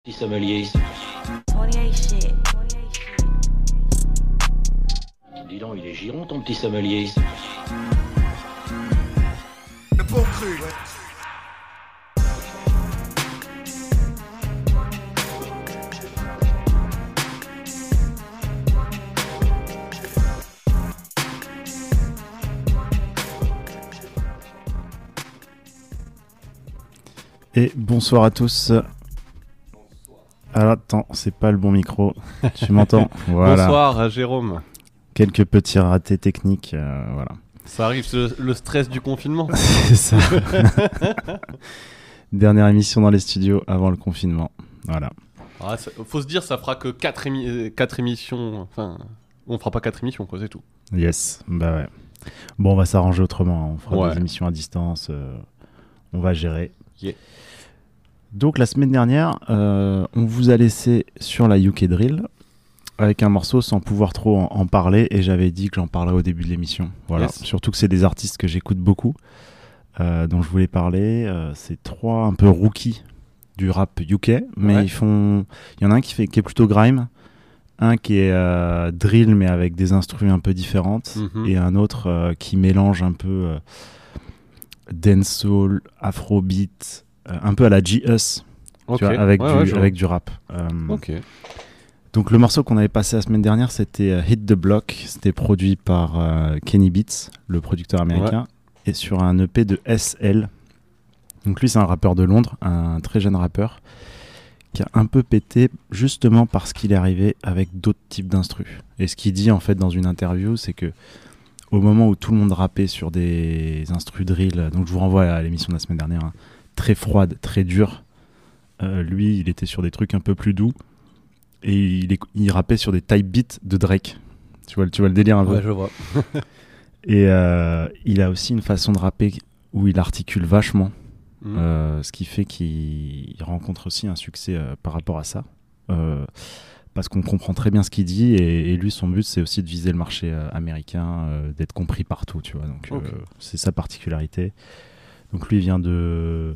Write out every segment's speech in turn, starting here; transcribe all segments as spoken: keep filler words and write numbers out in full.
Petit sommelier. vingt-huit shit. Dis donc, il est giron ton petit sommelier. Le bon cru, ouais. Et bonsoir à tous. Alors attends, c'est pas le bon micro. Tu m'entends? Voilà. Bonsoir Jérôme. Quelques petits ratés techniques, euh, voilà. Ça arrive, c'est le, le stress du confinement. C'est ça. Dernière émission dans les studios avant le confinement. Voilà. Ah, ça, faut se dire, ça fera que quatre émi- émissions. Enfin, on fera pas quatre émissions, quoi, c'est tout. Yes, bah ouais. Bon, on va s'arranger autrement. On fera Ouais. des émissions à distance. Euh, on va gérer. Yeah. Donc la semaine dernière, euh, on vous a laissé sur la U K Drill avec un morceau sans pouvoir trop en, en parler, et j'avais dit que j'en parlerais au début de l'émission. Voilà. Yes. Surtout que c'est des artistes que j'écoute beaucoup, euh, dont je voulais parler. Euh, c'est trois un peu rookies du rap U K, mais Ouais. ils font. Il y en a un qui fait qui est plutôt grime, un qui est euh, drill mais avec des instrus un peu différentes, Mhm. et un autre euh, qui mélange un peu euh, dancehall, afrobeat. Euh, un peu à la G-Us, Ok. tu vois, avec, Ouais, du, ouais, je vois. avec du rap. Euh, Ok. Donc le morceau qu'on avait passé la semaine dernière, c'était euh, Hit the Block. C'était produit par euh, Kenny Beats, le producteur américain, et sur un E P de S L. Donc lui, c'est un rappeur de Londres, un très jeune rappeur, qui a un peu pété justement parce qu'il est arrivé avec d'autres types d'instrus. Et ce qu'il dit en fait dans une interview, c'est que au moment où tout le monde rappait sur des instrus drill, donc je vous renvoie à l'émission de la semaine dernière, hein, très froide, très dure. Euh, lui, il était sur des trucs un peu plus doux, et il, est, il rappait sur des type beats de Drake. Tu vois, tu vois le délire un peu. Ouais, je vois. Et euh, il a aussi une façon de rapper où il articule vachement, Mhm. euh, ce qui fait qu'il rencontre aussi un succès euh, par rapport à ça. Euh, parce qu'on comprend très bien ce qu'il dit, et, et lui, son but, c'est aussi de viser le marché euh, américain, euh, d'être compris partout, tu vois. Donc, Ok. euh, c'est sa particularité. Donc lui, il vient de euh,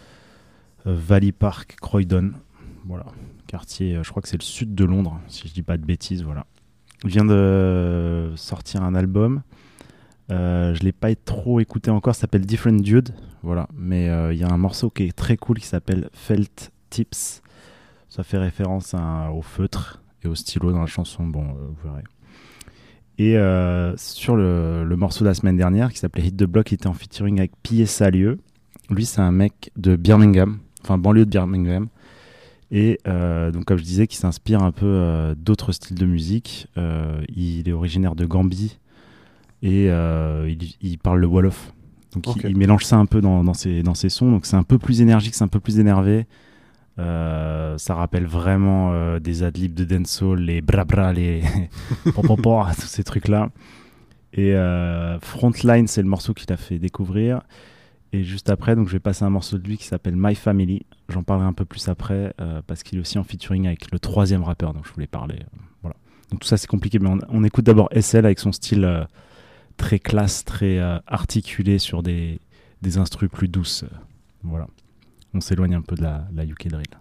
Valley Park, Croydon, voilà, quartier, euh, je crois que c'est le sud de Londres, si je dis pas de bêtises, voilà. Il vient de sortir un album, euh, je l'ai pas trop écouté encore, ça s'appelle Different Dude, voilà, mais euh, il y a un morceau qui est très cool qui s'appelle Felt Tips, ça fait référence à, au feutre et au stylo dans la chanson, bon, euh, vous verrez. Et euh, sur le, le morceau de la semaine dernière qui s'appelait Hit the Block, il était en featuring avec P S Salieu. Lui, c'est un mec de Birmingham, enfin banlieue de Birmingham. Et euh, donc, comme je disais, qui s'inspire un peu euh, d'autres styles de musique. Euh, il est originaire de Gambie, et euh, il, il parle le Wolof. Donc, Ok. il, il mélange ça un peu dans, dans, ses, dans ses sons. Donc, c'est un peu plus énergique, c'est un peu plus énervé. Euh, ça rappelle vraiment euh, des adlibs de dancehall, les bra bra, les pom pom pom, tous ces trucs là. Et euh, Frontline, c'est le morceau qu'il a fait découvrir. Et juste après, donc je vais passer un morceau de lui qui s'appelle My Family. J'en parlerai un peu plus après, euh, parce qu'il est aussi en featuring avec le troisième rappeur dont je voulais parler. Euh, voilà. Donc tout ça c'est compliqué, mais on, on écoute d'abord S L avec son style euh, très classe, très euh, articulé sur des, des instrus plus douces. Euh, voilà. On s'éloigne un peu de la, la U K Drill.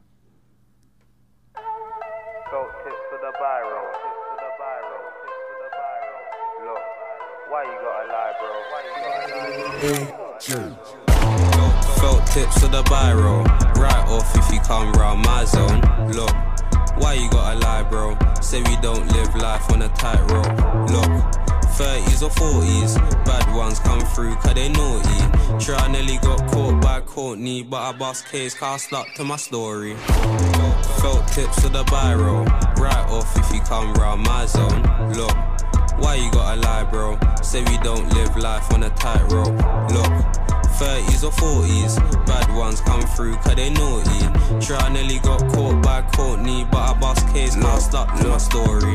Felt tips to the biro, tips to the biro, tips to the biro. Look, why you gotta lie, bro? Why you gotta lie? Felt tips to the biro, right off if you come round my zone. Look, why you gotta lie, bro? Say we don't live life on a tightrope. Look, thirties or forties, bad ones come through cause they naughty. Sure I nearly got caught by Courtney, but I bust case cause I stuck to my story. Felt tips to the biro, right off if you come round my zone. Look, why you gotta lie, bro? Say we don't live life on a tightrope. Look, thirties or forties, bad ones come through cause they naughty. Sure I nearly got caught by Courtney, but I bust case cause I stuck to my story.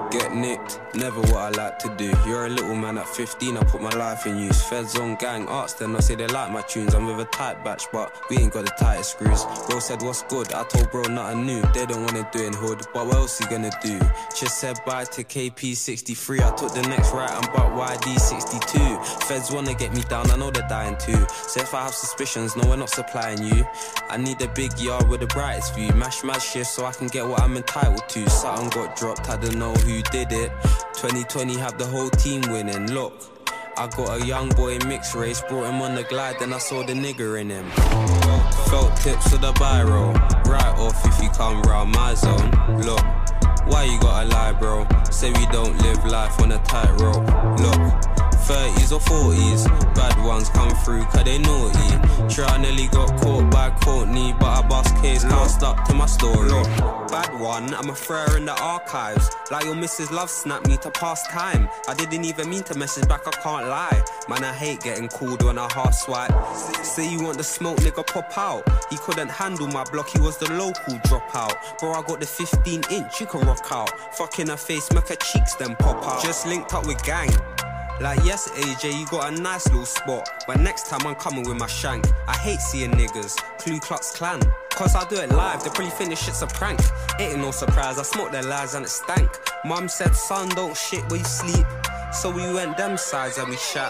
Get nicked, never what I like to do. You're a little man at fifteen, I put my life in use. Feds on gang, ask them, I say they like my tunes. I'm with a tight batch, but we ain't got the tightest screws. Bro said what's good, I told bro nothing new. They don't wanna do it in hood, but what else he gonna do? Just said bye to K P sixty-three, I took the next right and bought Y D sixty-two. Feds wanna get me down, I know they're dying too. So if I have suspicions, no we're not supplying you. I need a big yard with the brightest view. Mash mad shift so I can get what I'm entitled to. Something got dropped, I don't know who did it. twenty twenty have the whole team winning. Look, I got a young boy mixed race, brought him on the glide, then I saw the nigger in him. Felt tips to the biro, right off if you come round my zone. Look, why you gotta lie, bro? Say we don't live life on a tightrope. Look, thirties or forties, bad ones come through cause they naughty. Sure I nearly got caught by Courtney, but I bust case, can't stop to my story. Look, bad one, I'm a thrower in the archives. Like your missus love snapped me to pass time. I didn't even mean to message back, I can't lie. Man, I hate getting called when I half swipe. Say you want the smoke, nigga, pop out. He couldn't handle my block, he was the local dropout. Bro, I got the fifteen inch, you can rock out. Fucking her face, make her cheeks then pop out. Just linked up with gang. Like yes, A J, you got a nice little spot, but next time I'm coming with my shank. I hate seeing niggas, Ku Klux Klan. Cause I do it live, they probably think this shit's a prank. It ain't no surprise, I smoked their lies and it stank. Mum said, son, don't shit where you sleep. So we went them sides and we shat.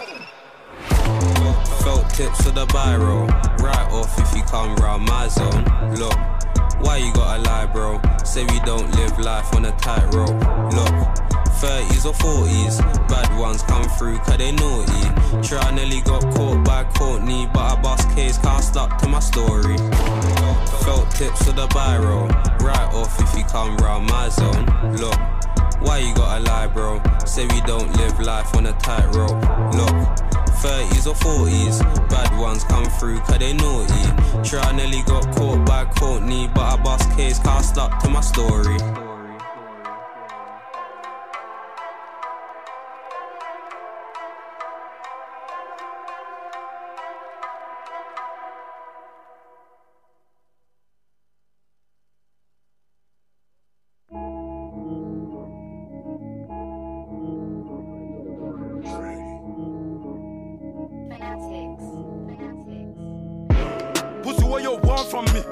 Felt tips to the biro, right off if you come round my zone. Look, why you gotta lie, bro? Say we don't live life on a tightrope. Look, thirties or forties, bad ones come through cause they naughty. Sure I nearly got caught by Courtney, but I bust case, can't stop to my story. Felt tips to the biro, right off if you come round my zone. Look, why you gotta lie, bro? Say we don't live life on a tightrope. Look, thirties or forties, bad ones come through cause they naughty. Sure I nearly got caught by Courtney, but I bust case, can't stop to my story. Pussy, what you want from me?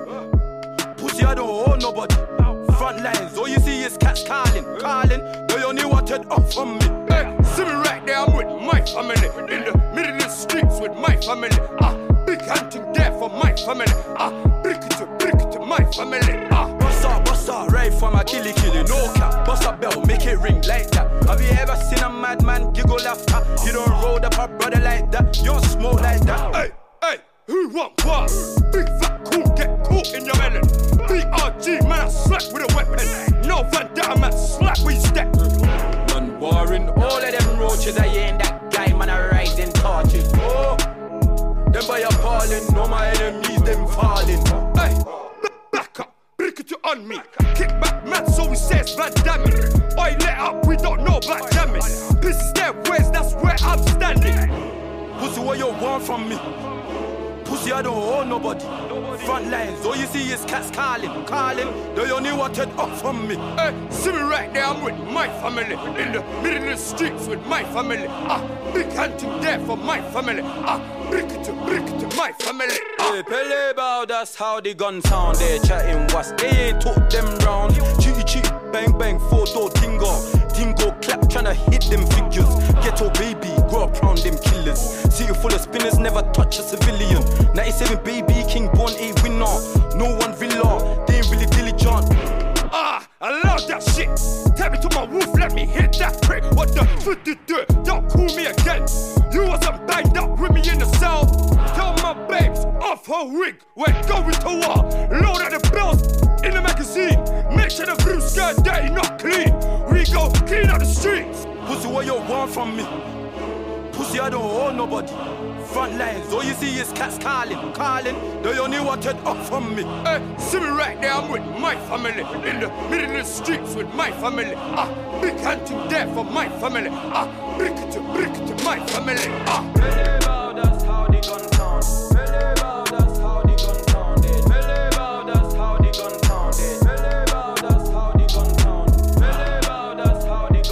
Pussy, I don't owe nobody. Front lines, all you see is cats calling, calling. They only wanted up from me. Hey, see me right there, I'm with my family. In the middle of the streets with my family. Ah, big hunting there for my family. Ah, brick it to brick it to my family. Ah, bust up, bust up, right for my killy killy. No cap, bust up bell, make it ring like that. Have you ever seen a madman giggle after? You don't roll up a brother like that. You don't smoke like that. Hey, hey. Who want what? Big fat cool, get caught in your melon. B R G, man, I slap with a weapon. No Van Damme, man, slap with your step. None boring, all of them roaches. I ain't that guy, man, I rising torches. Oh, them by appalling, all my enemies, them falling. Hey, back up, brick it on me. Kick back, man, so we say it's Van Damme. Oi, let up, we don't know about jamming. This is their ways, that's where I'm standing. Pussy, what you want from me? Pussy, I don't owe nobody. Front lines, all you see is cats calling, calling. They only wanted up from me. Hey, see me right there, I'm with my family. In the middle of the streets with my family. Ah, big hunting there for my family. Ah, brick it to brick it to my family. Ah. Hey, Pele bow, that's how the gun sound. They chatting what's they ain't talk them round. Cheaty cheat, bang bang, four door tingo. Tingo clap, tryna hit them figures. Ghetto baby, grow up round them killers. City full of spinners, never touch a civilian. ninety-seven baby, king born a winner. No one villa, they ain't really diligent. Ah, I love that shit. Tell me to my roof, let me hit that prick. What the fuck did you do? Don't call me again. You wasn't banged up with me in the cell. Tell my babes off her wig. We're going to war. Load out the bills in the magazine. Make sure the blue skirt dirty, not clean. We go clean out the streets. Pussy, what you want from me? Pussy, I don't owe nobody. Front lines, all you see is cats calling, calling. They only wanted up from me. Hey, see me right there, I'm with my family. In the middle of the streets with my family. Ah, big hunting there for my family. Ah, brick it to brick it to my family. Ah. Pele bow, that's how the gun sound. Pele bow, that's how the gun sounded. Pele bow, that's how the gun sounded. Pele bow, that's how the gun sound. Pele bow, that's how the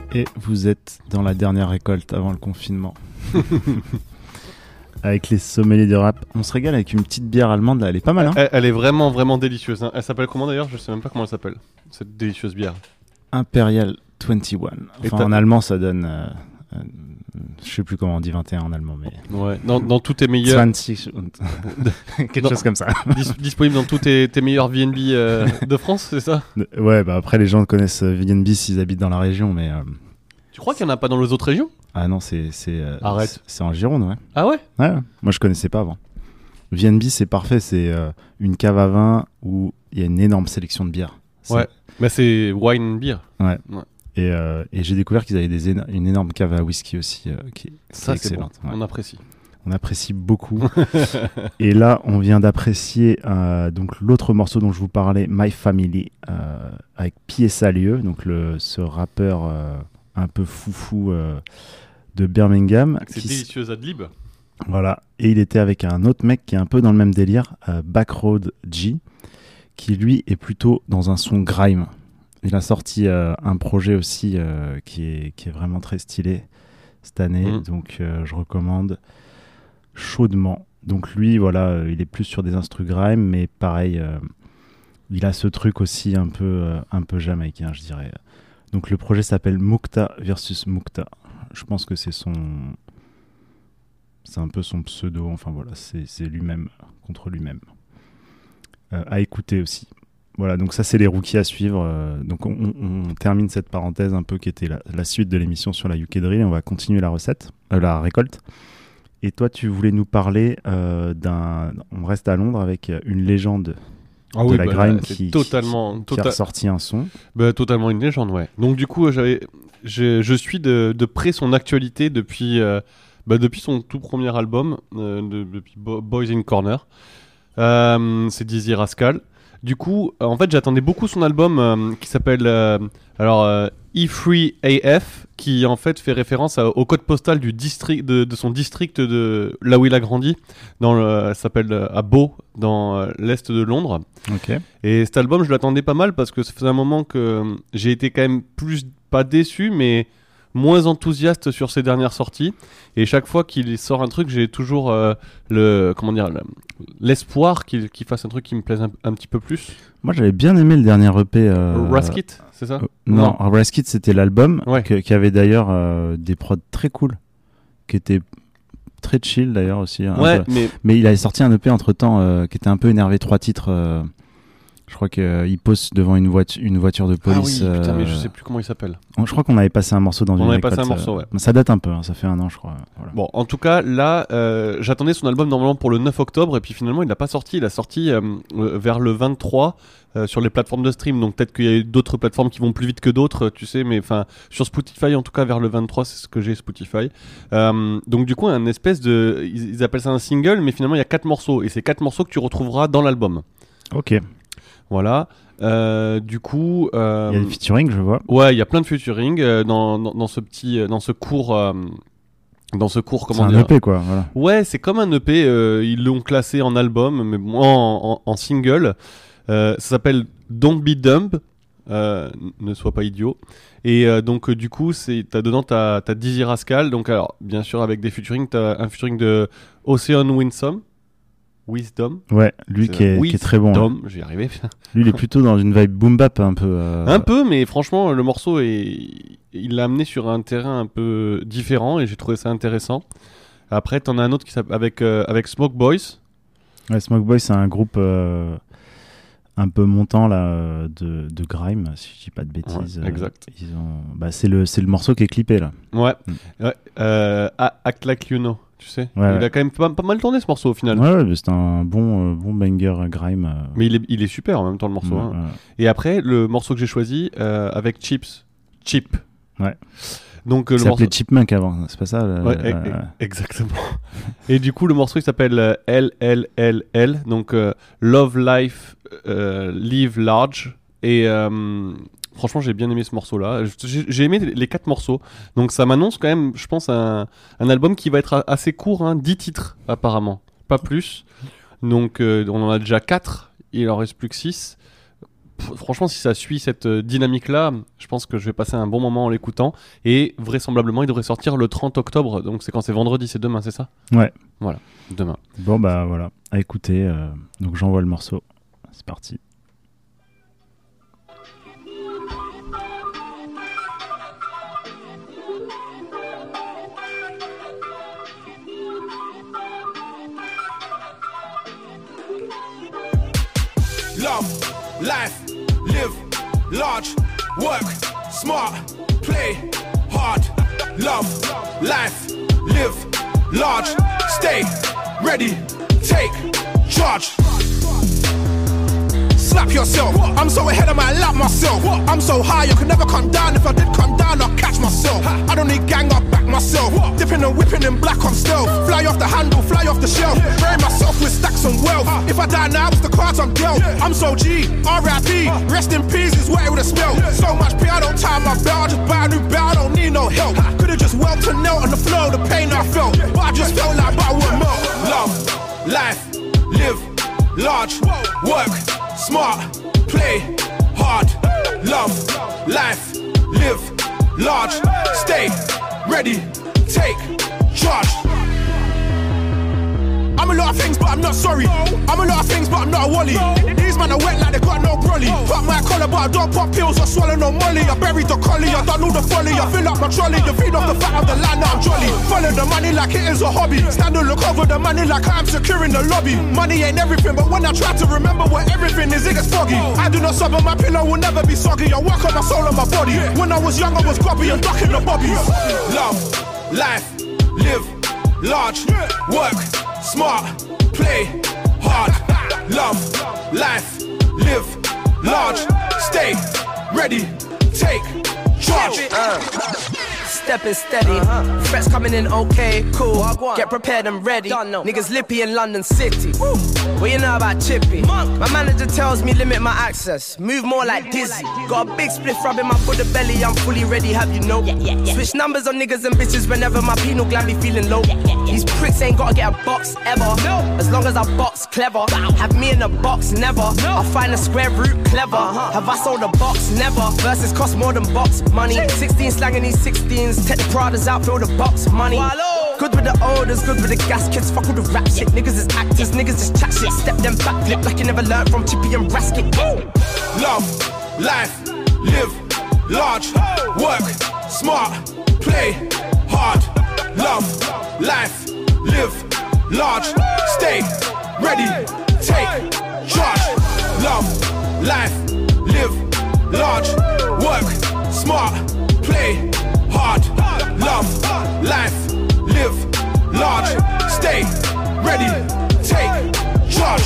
Et vous êtes dans la dernière récolte avant le confinement. Avec les sommeliers du rap. On se régale avec une petite bière allemande, là. Elle est pas mal, hein. Elle, elle est vraiment, vraiment délicieuse. Hein. Elle s'appelle comment d'ailleurs? Je sais même pas comment elle s'appelle, cette délicieuse bière. Imperial vingt et un. Et Enfin, t'as- en allemand, ça donne... euh, euh, je sais plus comment on dit vingt et un en allemand, mais... Ouais. Dans, dans tous tes meilleurs... vingt Quelque Non. chose comme ça. dis- disponible dans tous tes, tes meilleurs V N B euh, de France, c'est ça? Ouais, bah après, les gens connaissent euh, V N B s'ils habitent dans la région, mais... euh, Tu crois qu'il y en a pas dans les autres régions? Ah non, c'est... c'est euh, Arrête. c'est- C'est en Gironde, ouais. Ah ouais? Ouais, ouais. Moi je connaissais pas avant. V N B c'est parfait, c'est euh, une cave à vin où il y a une énorme sélection de bières. C'est- Ouais. Mais c'est wine beer. Et, euh, et j'ai découvert qu'ils avaient des éno- une énorme cave à whisky aussi euh, qui, qui Ça, est c'est bon. excellente. Ouais. On apprécie. On apprécie beaucoup. Et là, on vient d'apprécier euh, donc l'autre morceau dont je vous parlais, My Family, euh, avec Pied Salieux, donc le, ce rappeur euh, un peu foufou euh, de Birmingham. C'est qui s- délicieuse adlib. Voilà, et il était avec un autre mec qui est un peu dans le même délire, euh, Backroad G, qui lui est plutôt dans un son grime. Il a sorti euh, un projet aussi euh, qui, est, qui est vraiment très stylé cette année, Mhm. donc euh, je recommande chaudement. Donc lui, voilà, euh, il est plus sur des instrus grime, mais pareil, euh, il a ce truc aussi un peu, euh, un peu jamaïcain, je dirais. Donc le projet s'appelle Mukta versus Mukta. Je pense que c'est son... C'est un peu son pseudo, enfin voilà, c'est c'est lui-même contre lui-même. Euh, à écouter aussi. Voilà, donc ça c'est les rookies à suivre. Euh, donc on, on- on termine cette parenthèse un peu qui était la, la suite de l'émission sur la U K Drill et on va continuer la recette, euh, la récolte. Et toi tu voulais nous parler euh, d'un... On reste à Londres avec une légende Ah de oui, la bah, grime là, c'est qui, totalement, qui, qui a tota- ressorti un son. bah, totalement une légende, ouais. Donc du coup, euh, j'avais, je, je suis de, de près son actualité depuis, euh, bah, depuis son tout premier album, euh, de- depuis Bo- Boys in Corner. Euh, c'est Dizzy Rascal. Du coup, euh, en fait, j'attendais beaucoup son album euh, qui s'appelle euh, alors euh, E trois A F, qui en fait fait référence à- au code postal du district de, de son district de là où il a grandi. Dans le, ça s'appelle euh, à Bow, dans euh, l'est de Londres. Ok. Et cet album, je l'attendais pas mal parce que ça faisait un moment que euh, j'ai été quand même plus, pas déçu, mais moins enthousiaste sur ses dernières sorties. Et chaque fois qu'il sort un truc, j'ai toujours euh, le, comment dire, le- l'espoir qu'il qu'il fasse un truc qui me plaise un, un petit peu plus. Moi j'avais bien aimé le dernier E P. Euh... Raskit, c'est ça? Euh, non, Raskit c'était l'album Ouais. que- qui avait d'ailleurs euh, des prods très cool, qui était très chill d'ailleurs aussi. un Ouais, peu. mais Mais il avait sorti un E P entre temps qui était un peu énervé, trois titres. euh, je crois qu'il pose devant une, voiture une voiture de police. ah oui, putain, mais je euh, sais plus comment il s'appelle. on- Je crois qu'on avait passé un morceau dans On une avait passé récolte, un morceau, euh, ouais. mais ça date un peu, hein, ça fait un an je crois. Voilà. Bon, en tout cas, là, euh, j'attendais son album normalement pour le neuf octobre, et puis finalement, il l'a pas sorti. Il a sorti euh, euh, vers le vingt-trois euh, sur les plateformes de stream. Donc peut-être qu'il y a eu d'autres plateformes qui vont plus vite que d'autres, euh, tu sais, mais enfin, sur Spotify, en tout cas, vers le vingt-trois, c'est ce que j'ai Spotify. Euh, donc du coup, un espèce de. Ils, ils appellent ça un single, mais finalement, il y a quatre morceaux, et c'est quatre morceaux que tu retrouveras dans l'album. Ok. Il Voilà. Euh, du coup. euh, y a des featuring, je vois. Ouais, il y a plein de featuring euh, dans, dans, dans ce petit, euh, dans ce cours, euh, dans ce cours, C'est comment un dire. E P quoi. Voilà. Ouais, c'est comme un E P. euh, ils l'ont classé en album, mais bon, en, en, en single. Euh, ça s'appelle Don't Be Dumb. Euh, ne sois pas idiot. Et euh, donc euh, du coup, c'est t'as dedans t'as t'as Dizzy Rascal. Donc alors, bien sûr avec des featuring, t'as un featuring de Ocean Winsome. Wisdom. Ouais, lui C'est qui est, qui est très bon. hein. Wisdom, j'y arrivé. Lui il est plutôt dans une vibe boom bap un peu. euh, Un peu, mais franchement, le morceau est, il l'a amené sur un terrain un peu différent et j'ai trouvé ça intéressant. Après, t'en as un autre qui s'appelle avec euh, avec Smoke Boys. Ouais, Smoke Boy, c'est un groupe euh, un peu montant là, euh, de, de grime, si je dis pas de bêtises. Ouais, exact. Ils ont... bah, c'est, le, c'est le morceau qui est clippé là. Ouais. Mm. ouais. Euh, A- Act Like You Know, tu sais. Ouais, il ouais. a quand même pas, pas mal tourné ce morceau au final. Ouais, ouais, mais c'est un bon, euh, bon banger euh, grime. euh, Mais il est, il est super en même temps le morceau. ouais, hein. ouais. Et après, le morceau que j'ai choisi euh, avec Chips. Chip. Ouais. Donc euh, Il le morceau. s'appelait Chipmunk avant, c'est pas ça le- Ouais, euh, e- e- exactement. Et du coup, le morceau il s'appelle euh, L L L L, donc euh, Love Life euh, Live Large. Et euh, franchement, j'ai bien aimé ce morceau-là. J'ai, j'ai aimé les quatre morceaux. Donc ça m'annonce quand même, je pense, un, un album qui va être a- assez court, hein, dix titres apparemment, pas plus. Donc euh, on en a déjà quatre, il en reste plus que six. pff, franchement, si ça suit cette euh, dynamique-là, je pense que je vais passer un bon moment en l'écoutant. Et vraisemblablement, il devrait sortir le trente octobre. Donc c'est quand c'est vendredi, c'est demain, c'est ça ? Ouais. Voilà, demain. Bon, bah voilà, à écouter. Euh, donc j'envoie le morceau. C'est parti. Love, life, live, large, work, smart, play, hard. Love, life, live, large, stay, ready, take, charge. Slap yourself, I'm so ahead of my lap myself. I'm so high, I could never come down. If I did come down, I'll catch myself. I don't need gang, I'll back myself. Dipping and whipping in black on stealth. Fly off the handle, fly off the shelf. Bury myself with stacks and wealth. If I die now, it's the cards I'm dealt. I'm so G, R I P, rest in peace is what it would've spelled. So much P, I don't tie my belt. I just buy a new belt, I don't need no help. Could've just whelped and knelt on the floor, the pain I felt. But I just felt like butter would melt. Love, life, live, large, work, smart, play, hard. Love, life, live, large, stay, ready, take, charge. I'm a lot of things, but I'm not sorry. I'm a lot of things, but I'm not a wally. These man are wet like they got no brolly. Pop my collar, but I don't pop pills or swallow no molly. I buried the collie, I done all the folly. I fill up my trolley, the feed off the fat of the land, now I'm jolly. Follow the money like it is a hobby. Stand and look over the money like I'm securing the lobby. Money ain't everything, but when I try to remember what everything is, it gets foggy. I do not suffer, my pillow will never be soggy. I work on my soul and my body. When I was young, I was grubby and ducking the bobbies. Love, life, live, large, work, smart, play, hard. Love, life, live, large, stay, ready, take, charge. Uh, stepping steady, uh-huh. Threats coming in okay, cool. Get prepared and ready. Niggas lippy in London City. Woo. What you know about Chippy? Monk. My manager tells me limit my access. Move more like Dizzy. Got a big spliff rubbing my Buddha belly. I'm fully ready, have you know? Yeah, yeah, yeah. Switch numbers on niggas and bitches whenever my penal gland be feeling low. Yeah, yeah, yeah. These pricks ain't gotta get a box ever. No. As long as I box clever. Wow. Have me in a box never. No. I'll find a square root clever. Uh-huh. Have I sold a box? Never. Verses cost more than box money. sixteen slanging these sixteens. Take the Pradas out, fill the box money. Wallow. Good with the odors, good with the gas kids. Fuck all the rap shit. Niggas is actors, niggas is chat shit. Step them back, flip like you never learned from Chippy and Rasket. Love, life, live, large, work, smart, play, hard. Love, life, live, large, stay, ready, take, charge. Love, life, live, large, work, smart, play, hard. Love, life, live, large, stay, ready, take, charge.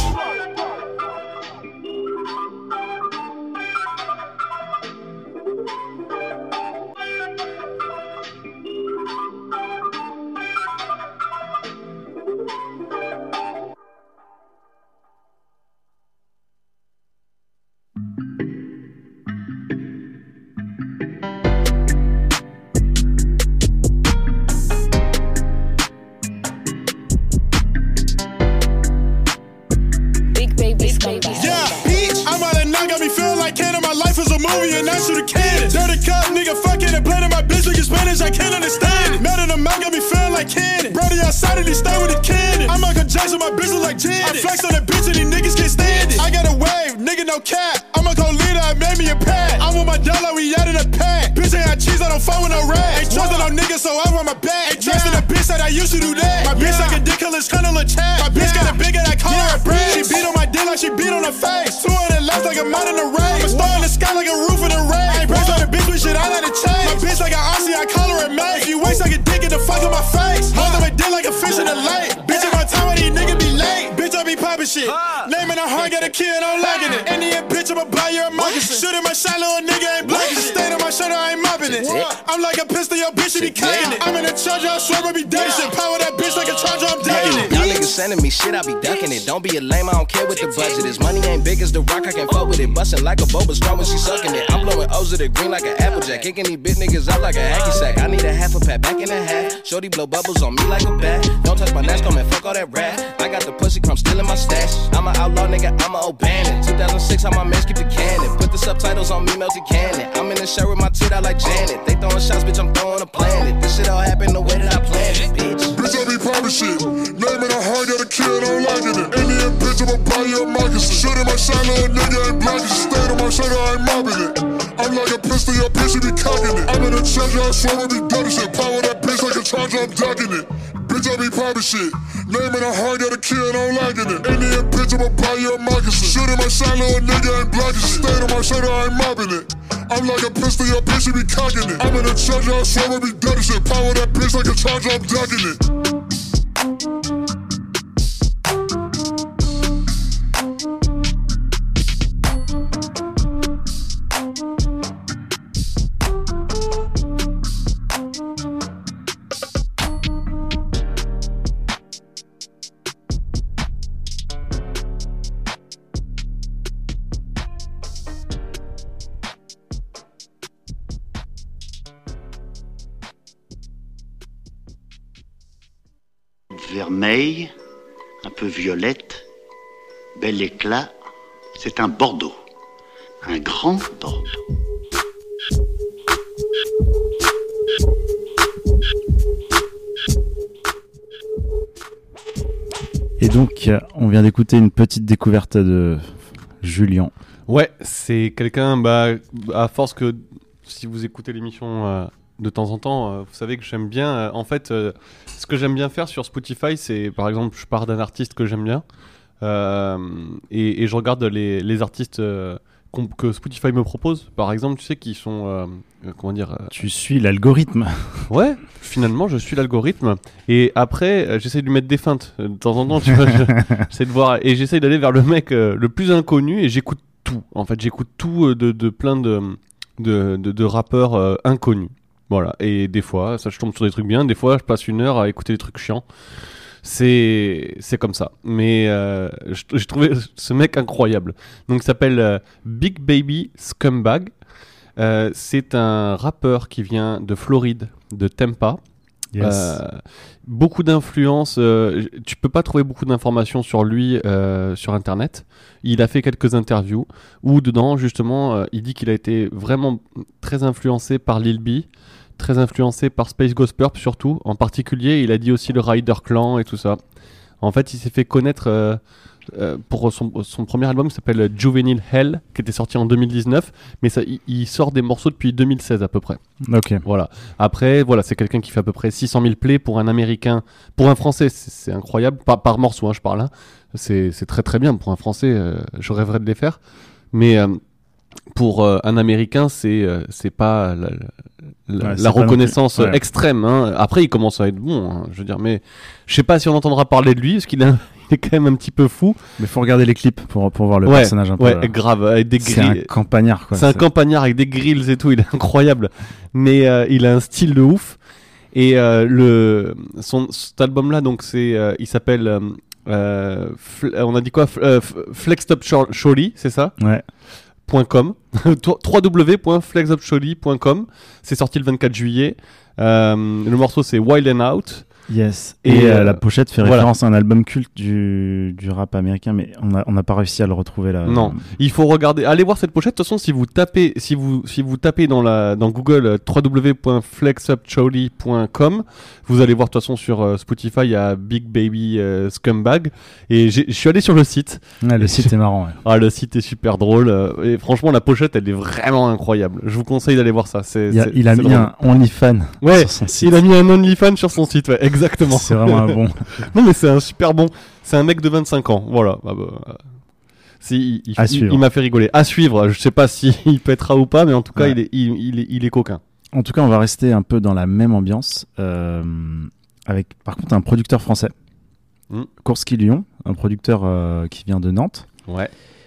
Movie and that's who the kid is. Dirty cup, nigga, fucking and playing my bitch like Spanish, I can't understand it. Mad at the man, got me feeling like Cannon. Brody outside and he stay with the cannon. I'm Michael Jackson, my bitch look like Janet. I flex on that bitch and these niggas can't stand it. I got a wave, nigga, no cap. I'm a co-leader, I made me a pack. I'm with my dollar, we out of the pack. Bitch ain't got cheese, I don't fuck with no rap. Ain't trusting no nigga, so I run my back. Ain't trusting a bitch that I used to do that. My bitch like a dick, cause kind of a chat. My bitch got a big and I call her a brand. She beat on my dick like she beat on her face. two hundred left like a mount in the rain. I'm a star in the sky like a roof in the rain. I ain't praise on the bitch with shit, I let it change. My bitch like an Aussie, I call her a mate. If you waste like a dick in the fuck in my face. Hold up a dick like a fish in the lake. Bitch, if I time with these niggas be late. Bitch, I be poppin' shit. Naming a heart, got a kid, I'm liking it. Indian bitch, I'ma buy you a moccasin. Shooting my shot, little nigga ain't blocking it. Stain on my shirt, I ain't mopping it. I'm like a pistol, your bitch, she be cutting it. I'm in a charger, I swear I be dead shit. Power that bitch like a charger, I'm ducking it. Y'all niggas sending me shit, I be ducking it. Don't be a lame, I don't care what the budget is. Money ain't big as the rock, I can fuck with it. Bustin' like a boba straw when she sucking it. I'm blowing O's of the green like an Applejack. Kicking these bitch niggas out like a hacky sack. I need a half a pat back in a hat. Shorty blow bubbles on me like a bat. Don't touch my nash, come and fuck all that rat. I got the pussy crumb still in my stash. I'm a an outlaw, nigga, I'm a old bandit. two thousand six, how my man keep the cannon. Put the subtitles on me, melted cannon. I'm in the shirt with my teeth out like Janet. They throwing shots, bitch, I'm throwing a planet. This shit all happened the way that I planned it, bitch. Bitch, I be poppin' shit. Name it a heart, got a kid, don't liking it. Indian bitch, I'ma buy you a moccasin. Shit in my shot, little nigga ain't blocking. She stayed on my shirt, I ain't mobbing it. I'm like a pistol, your bitch, you be cocking it. I'm in a charger, I swear I be ducking shit. Power that bitch like a charger, I'm ducking it. Bitch, I be poppin' shit. Name it a heart, got a kid, don't liking it. Indian bitch, I'ma buy you a moccasin. Shit in my shot, little nigga ain't blocking. She stayed on my shirt, I ain't mobbing it. I'm like a pistol, your bitch, you be cocking it. I'm in a charger, I swear I be ducking shit. Power that bitch like a charger, I'm ducking it. Vermeil, un peu violette, bel éclat, c'est un Bordeaux, un grand Bordeaux. Et donc, on vient d'écouter une petite découverte de Julien. Ouais, c'est quelqu'un, bah, à force que, si vous écoutez l'émission euh, de temps en temps, euh, vous savez que j'aime bien, euh, en fait, euh, ce que j'aime bien faire sur Spotify, c'est, par exemple, je pars d'un artiste que j'aime bien, euh, et, et je regarde les, les artistes euh, que Spotify me propose, par exemple, tu sais, qui sont, euh, euh, comment dire... Euh... Tu suis l'algorithme. Ouais, finalement, je suis l'algorithme. Et après, euh, j'essaie de lui mettre des feintes. De temps en temps, tu vois, je, j'essaie de voir... Et j'essaie d'aller vers le mec euh, le plus inconnu, et j'écoute tout. En fait, j'écoute tout euh, de, de plein de, de, de, de rappeurs euh, inconnus. Voilà. Et des fois, ça, je tombe sur des trucs bien. Des fois, je passe une heure à écouter des trucs chiants. C'est, c'est comme ça. Mais euh, j'ai trouvé ce mec incroyable. Donc, il s'appelle euh, Big Baby Scumbag. Euh, c'est un rappeur qui vient de Floride, de Tampa. Yes. Euh, beaucoup d'influence. Euh, tu peux pas trouver beaucoup d'informations sur lui euh, sur Internet. Il a fait quelques interviews où dedans, justement, euh, il dit qu'il a été vraiment très influencé par Lil B. Très influencé par Space Ghost Purp surtout. En particulier, il a dit aussi le Rider Clan et tout ça. En fait, il s'est fait connaître euh, euh, pour son, son premier album qui s'appelle Juvenile Hell, qui était sorti en deux mille dix-neuf. Mais ça, il, il sort des morceaux depuis deux mille seize à peu près. Ok. Voilà. Après, voilà, c'est quelqu'un qui fait à peu près six cent mille plays pour un Américain. Pour un Français, c'est, c'est incroyable. Pas par morceau, hein, je parle. Hein. C'est, c'est très très bien. Pour un Français, euh, je rêverais de les faire. Mais... Euh, pour euh, un Américain, c'est euh, c'est pas la, la, ouais, la reconnaissance ouais. extrême. Hein. Après, il commence à être bon. Hein, je veux dire, mais je sais pas si on entendra parler de lui, parce qu'il a, il est quand même un petit peu fou. Mais faut regarder les clips pour pour voir le ouais, personnage un peu. Ouais, là. grave, avec des c'est grilles. un campagnard quoi. C'est, c'est un campagnard avec des grilles et tout. Il est incroyable. Mais euh, il a un style de ouf. Et euh, le son cet album là, donc c'est, euh, il s'appelle. Euh, euh, fl- on a dit quoi? F- euh, Flexed Up Shorty, c'est ça? Ouais. .com w w w point flex up shorty point com. C'est sorti le vingt-quatre juillet. Euh, le morceau c'est Wild and Out. Yes. Et, et euh, euh, la pochette fait voilà. référence à un album culte du, du rap américain, mais on n'a on a pas réussi à le retrouver là. Non, il faut regarder. Allez voir cette pochette. De toute façon, si vous tapez, si vous, si vous tapez dans, la, dans Google w w w point flex up shorty point com, vous allez voir de toute façon sur euh, Spotify, il y a Big Baby euh, Scumbag. Et je suis allé sur le site. Ouais, le site est marrant. Ouais. Ah, le site est super drôle. Euh, et franchement, la pochette, elle est vraiment incroyable. Je vous conseille d'aller voir ça. C'est, il a, c'est, il a c'est mis drôle. un OnlyFans ouais, sur son site. Il a mis un OnlyFans sur son site, ouais, exactement. C'est vraiment un bon. Non, mais c'est un super bon. C'est un mec de vingt-cinq ans. Voilà. Ah bah, si, il, il, il, il m'a fait rigoler. À suivre. Je sais pas s'il si pètera ou pas, mais en tout cas, ouais. il, est, il, il, est, il est coquin. En tout cas, on va rester un peu dans la même ambiance. Euh, avec, par contre, un producteur français. Mmh. Kourski Lyon, un producteur euh, qui vient de Nantes. Ouais.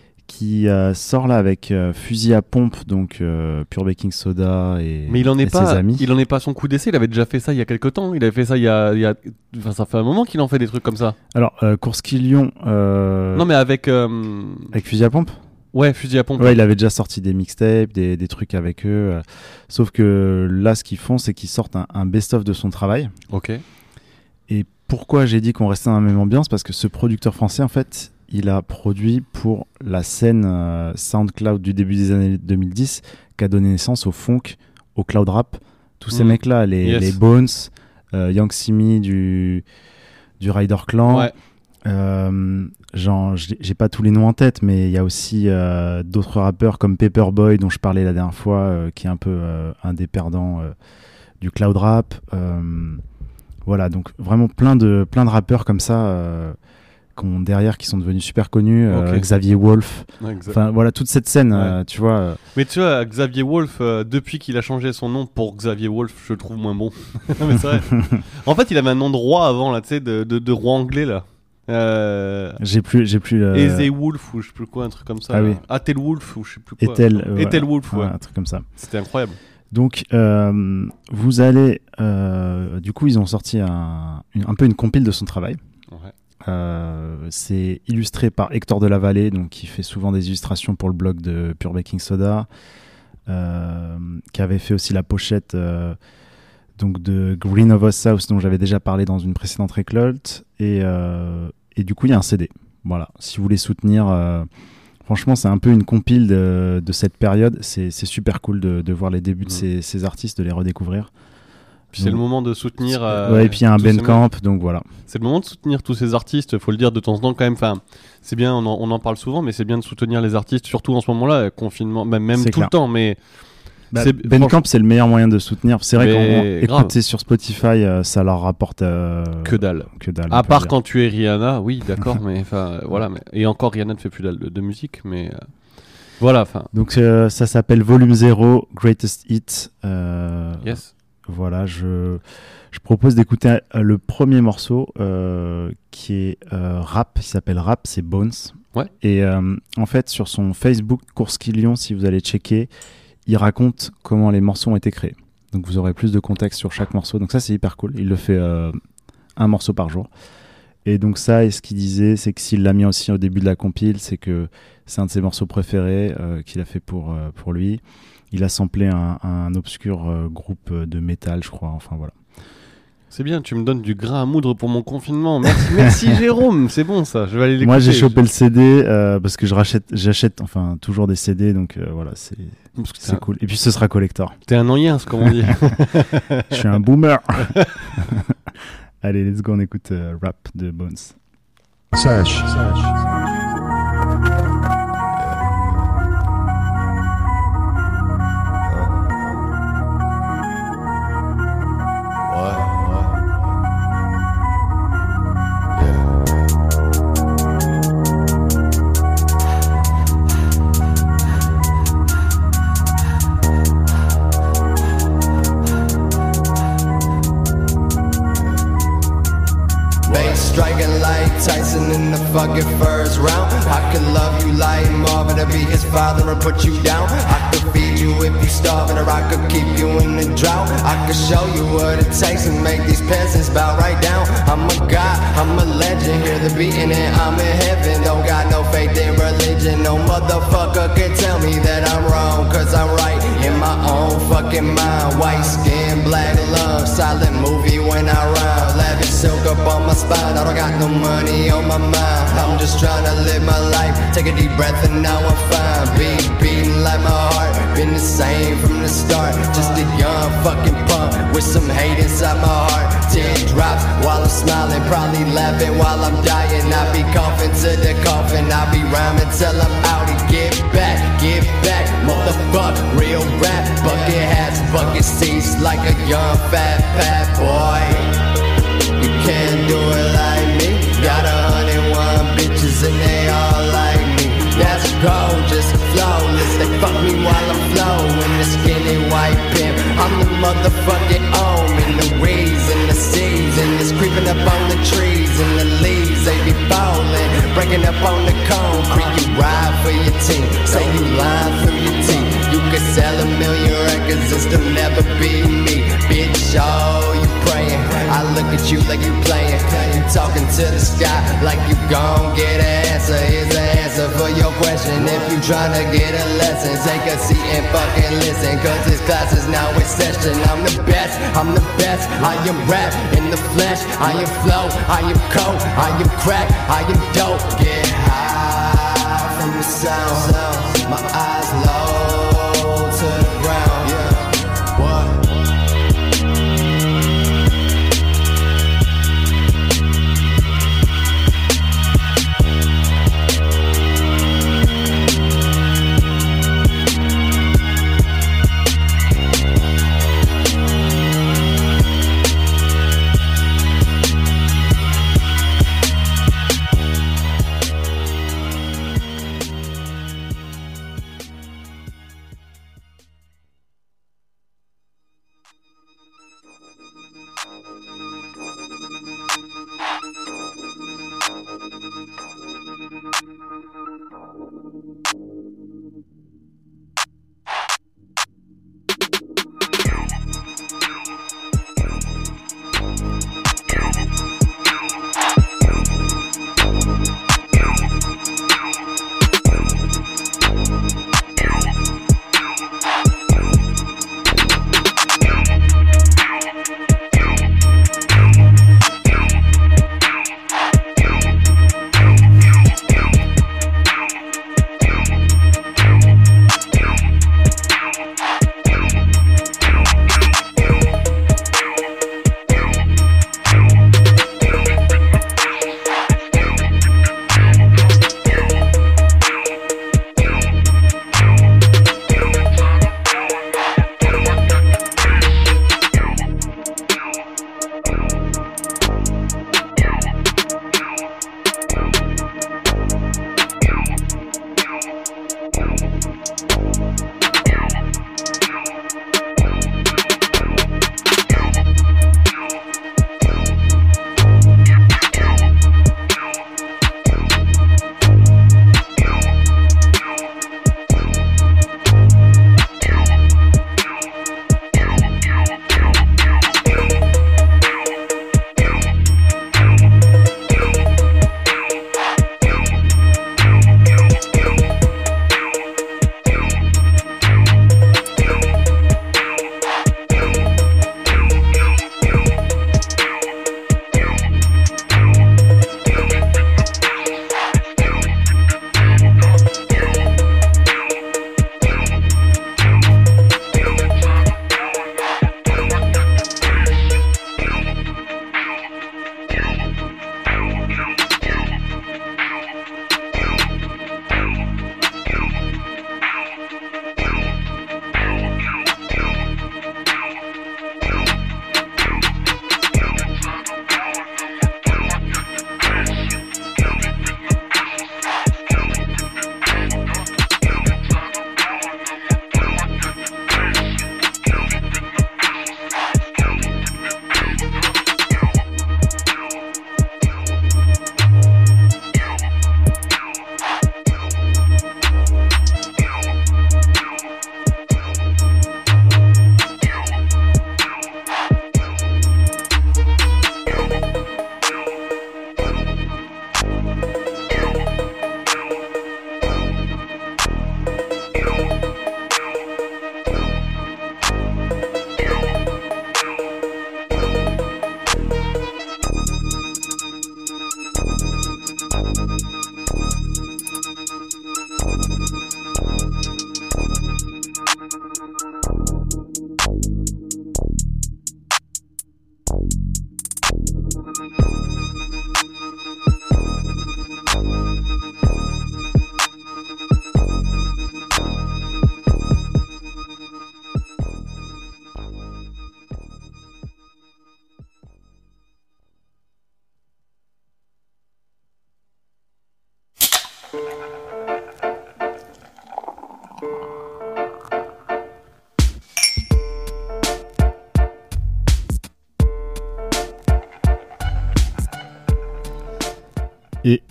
Qui euh, sort là avec euh, Fusil à pompe, donc euh, Pure Baking Soda et, mais il en est et pas, ses amis. Il en est pas à son coup d'essai, il avait déjà fait ça il y a quelques temps. Il avait fait ça il y a. Il y a... Enfin, ça fait un moment qu'il en fait des trucs comme ça. Alors, euh, Kourski Lyon. Euh... Non, mais avec. Euh... Avec Fusil à pompe Ouais, Fusil à pompe. Ouais, il avait déjà sorti des mixtapes, des, des trucs avec eux. Euh... Sauf que là, ce qu'ils font, c'est qu'ils sortent un, un best-of de son travail. Ok. Et pourquoi j'ai dit qu'on restait dans la même ambiance ? Parce que ce producteur français, en fait, il a produit pour la scène euh, SoundCloud du début des années deux mille dix qui a donné naissance au funk, au cloud rap. Tous ces Mm. mecs-là, les, Yes. les Bones, euh, Young Simi du, du Rider Clan. Ouais. Euh, genre, j'ai j'ai pas tous les noms en tête, mais il y a aussi euh, d'autres rappeurs comme Paperboy dont je parlais la dernière fois, euh, qui est un peu euh, un des perdants euh, du cloud rap. Euh, voilà, donc vraiment plein de plein de rappeurs comme ça euh, qu'on derrière qui sont devenus super connus. euh, Ok. Xavier Wolf. Ouais, exa- Enfin voilà toute cette scène, Ouais. euh, tu vois. euh, Mais tu vois, Xavier Wolf, euh, depuis qu'il a changé son nom pour Xavier Wolf, je le trouve moins bon. Non, mais c'est vrai. En fait, il avait un nom de roi avant, là, tu sais, de, de, de roi anglais, là. Euh... j'ai plus j'ai plus. euh, Eze Wolf ou je sais plus quoi, un truc comme ça. Ah là. oui. Atel Wolf ou je sais plus quoi. Ethel, euh, Ethel voilà. Wolf, ouais. Ouais, un truc comme ça. C'était incroyable. Donc, euh, vous allez. euh, du coup, ils ont sorti un, une- un peu une compile de son travail. Ouais. Euh, c'est illustré par Hector de la Vallée, donc qui fait souvent des illustrations pour le blog de Pure Baking Soda, euh, qui avait fait aussi la pochette euh, donc de Green of Us House, dont j'avais déjà parlé dans une précédente récolte. Et, euh, et du coup, il y a un C D. Voilà, si vous voulez soutenir. euh, Franchement, c'est un peu une compile de, de cette période. C'est, c'est super cool de, de voir les débuts de Mhm. ces, ces artistes, de les redécouvrir. Puis c'est Donc, le moment de soutenir. euh, ouais, et puis il y a un tous ces Bandcamp, donc voilà. C'est le moment de soutenir tous ces artistes, faut le dire de temps en temps quand même. Enfin, c'est bien, on en, on en parle souvent, mais c'est bien de soutenir les artistes, surtout en ce moment-là, confinement, même, même C'est tout clair. le temps. Mais Bah, c'est- Bandcamp, franchement- c'est le meilleur moyen de soutenir. C'est vrai Mais qu'on grave. écouter sur Spotify, euh, ça leur rapporte euh, que dalle. que dalle. on À peut part dire. quand tu es Rihanna, oui, d'accord, mais enfin, euh, voilà. Mais... Et encore, Rihanna ne fait plus de, de musique, mais euh, voilà, enfin, Donc euh, ça s'appelle Volume zéro, Greatest Hit. Euh, yes. Voilà, je, je propose d'écouter euh, le premier morceau euh, qui est euh, rap, il s'appelle Rap, c'est Bones. Ouais. Et euh, en fait, sur son Facebook Courskillion, si vous allez checker, il raconte comment les morceaux ont été créés. Donc vous aurez plus de contexte sur chaque morceau. Donc ça, c'est hyper cool. Il le fait euh, un morceau par jour. Et donc ça, et ce qu'il disait, c'est que s'il l'a mis aussi au début de la compile, c'est que c'est un de ses morceaux préférés euh, qu'il a fait pour, euh, pour lui. Il a samplé un, un obscur euh, groupe de métal, je crois. Enfin voilà. C'est bien, tu me donnes du grain à moudre pour mon confinement. Merci, merci Jérôme, c'est bon ça. Je vais aller l'écouter. Moi, j'ai chopé le C D euh, parce que je rachète, j'achète enfin toujours des C D, donc euh, voilà, c'est Parce que t'es c'est un- cool. Et puis ce sera collector. T'es un ancien, comme on dit. Je suis un boomer. Allez, let's go, on écoute euh, Rap de Bones. Sash. Bass striking like Tyson in the fucking first round. I could love you like Marvin to be his father and put you down. I could feed you if you starving, or I could keep you in the drought. I could show you what it takes and make these peasants bow right down. I'm a god, I'm a legend. Hear the beating and I'm in heaven. Don't got no faith in religion. No motherfucker can tell me that I'm wrong, cause I'm right in my own fucking mind. White skin, black love, silent movie when I rhyme. Lavish silk up on my spine, I don't got no money on my mind. I'm just trying to live my life, take a deep breath and now I'm fine. Beat, beating like my heart, been the same from the start. Just a young fucking punk with some hate inside my heart. Teardrops while I'm smiling, probably laughing while I'm dying. I be coughing to the coffin, I be rhyming till I'm out and get back, get back. Motherfuck, real rap, bucket hats, bucket seats like a young fat fat boy. You can't do it like me. Got a hundred one bitches and they all like me. That's gold, just flawless. They fuck me while I'm flowing. The skinny white pimp, I'm the motherfucking omen. The reeds and the seeds and it's creeping up on the trees and the leaves. They be falling, breaking up on the concrete. You ride for your team, say you lying through your teeth. You could sell a million records and still never be me. Bitch, oh, you praying. I look at you like you playing. You talking to the sky like you gon' get an answer. Here's the answer for your question. If you tryna get a lesson, take a seat and fucking listen. Cause this class is now in session. I'm the best, I'm the best. I am rap in the flesh. I am flow, I am coke, I am crack, I am dope. Get high.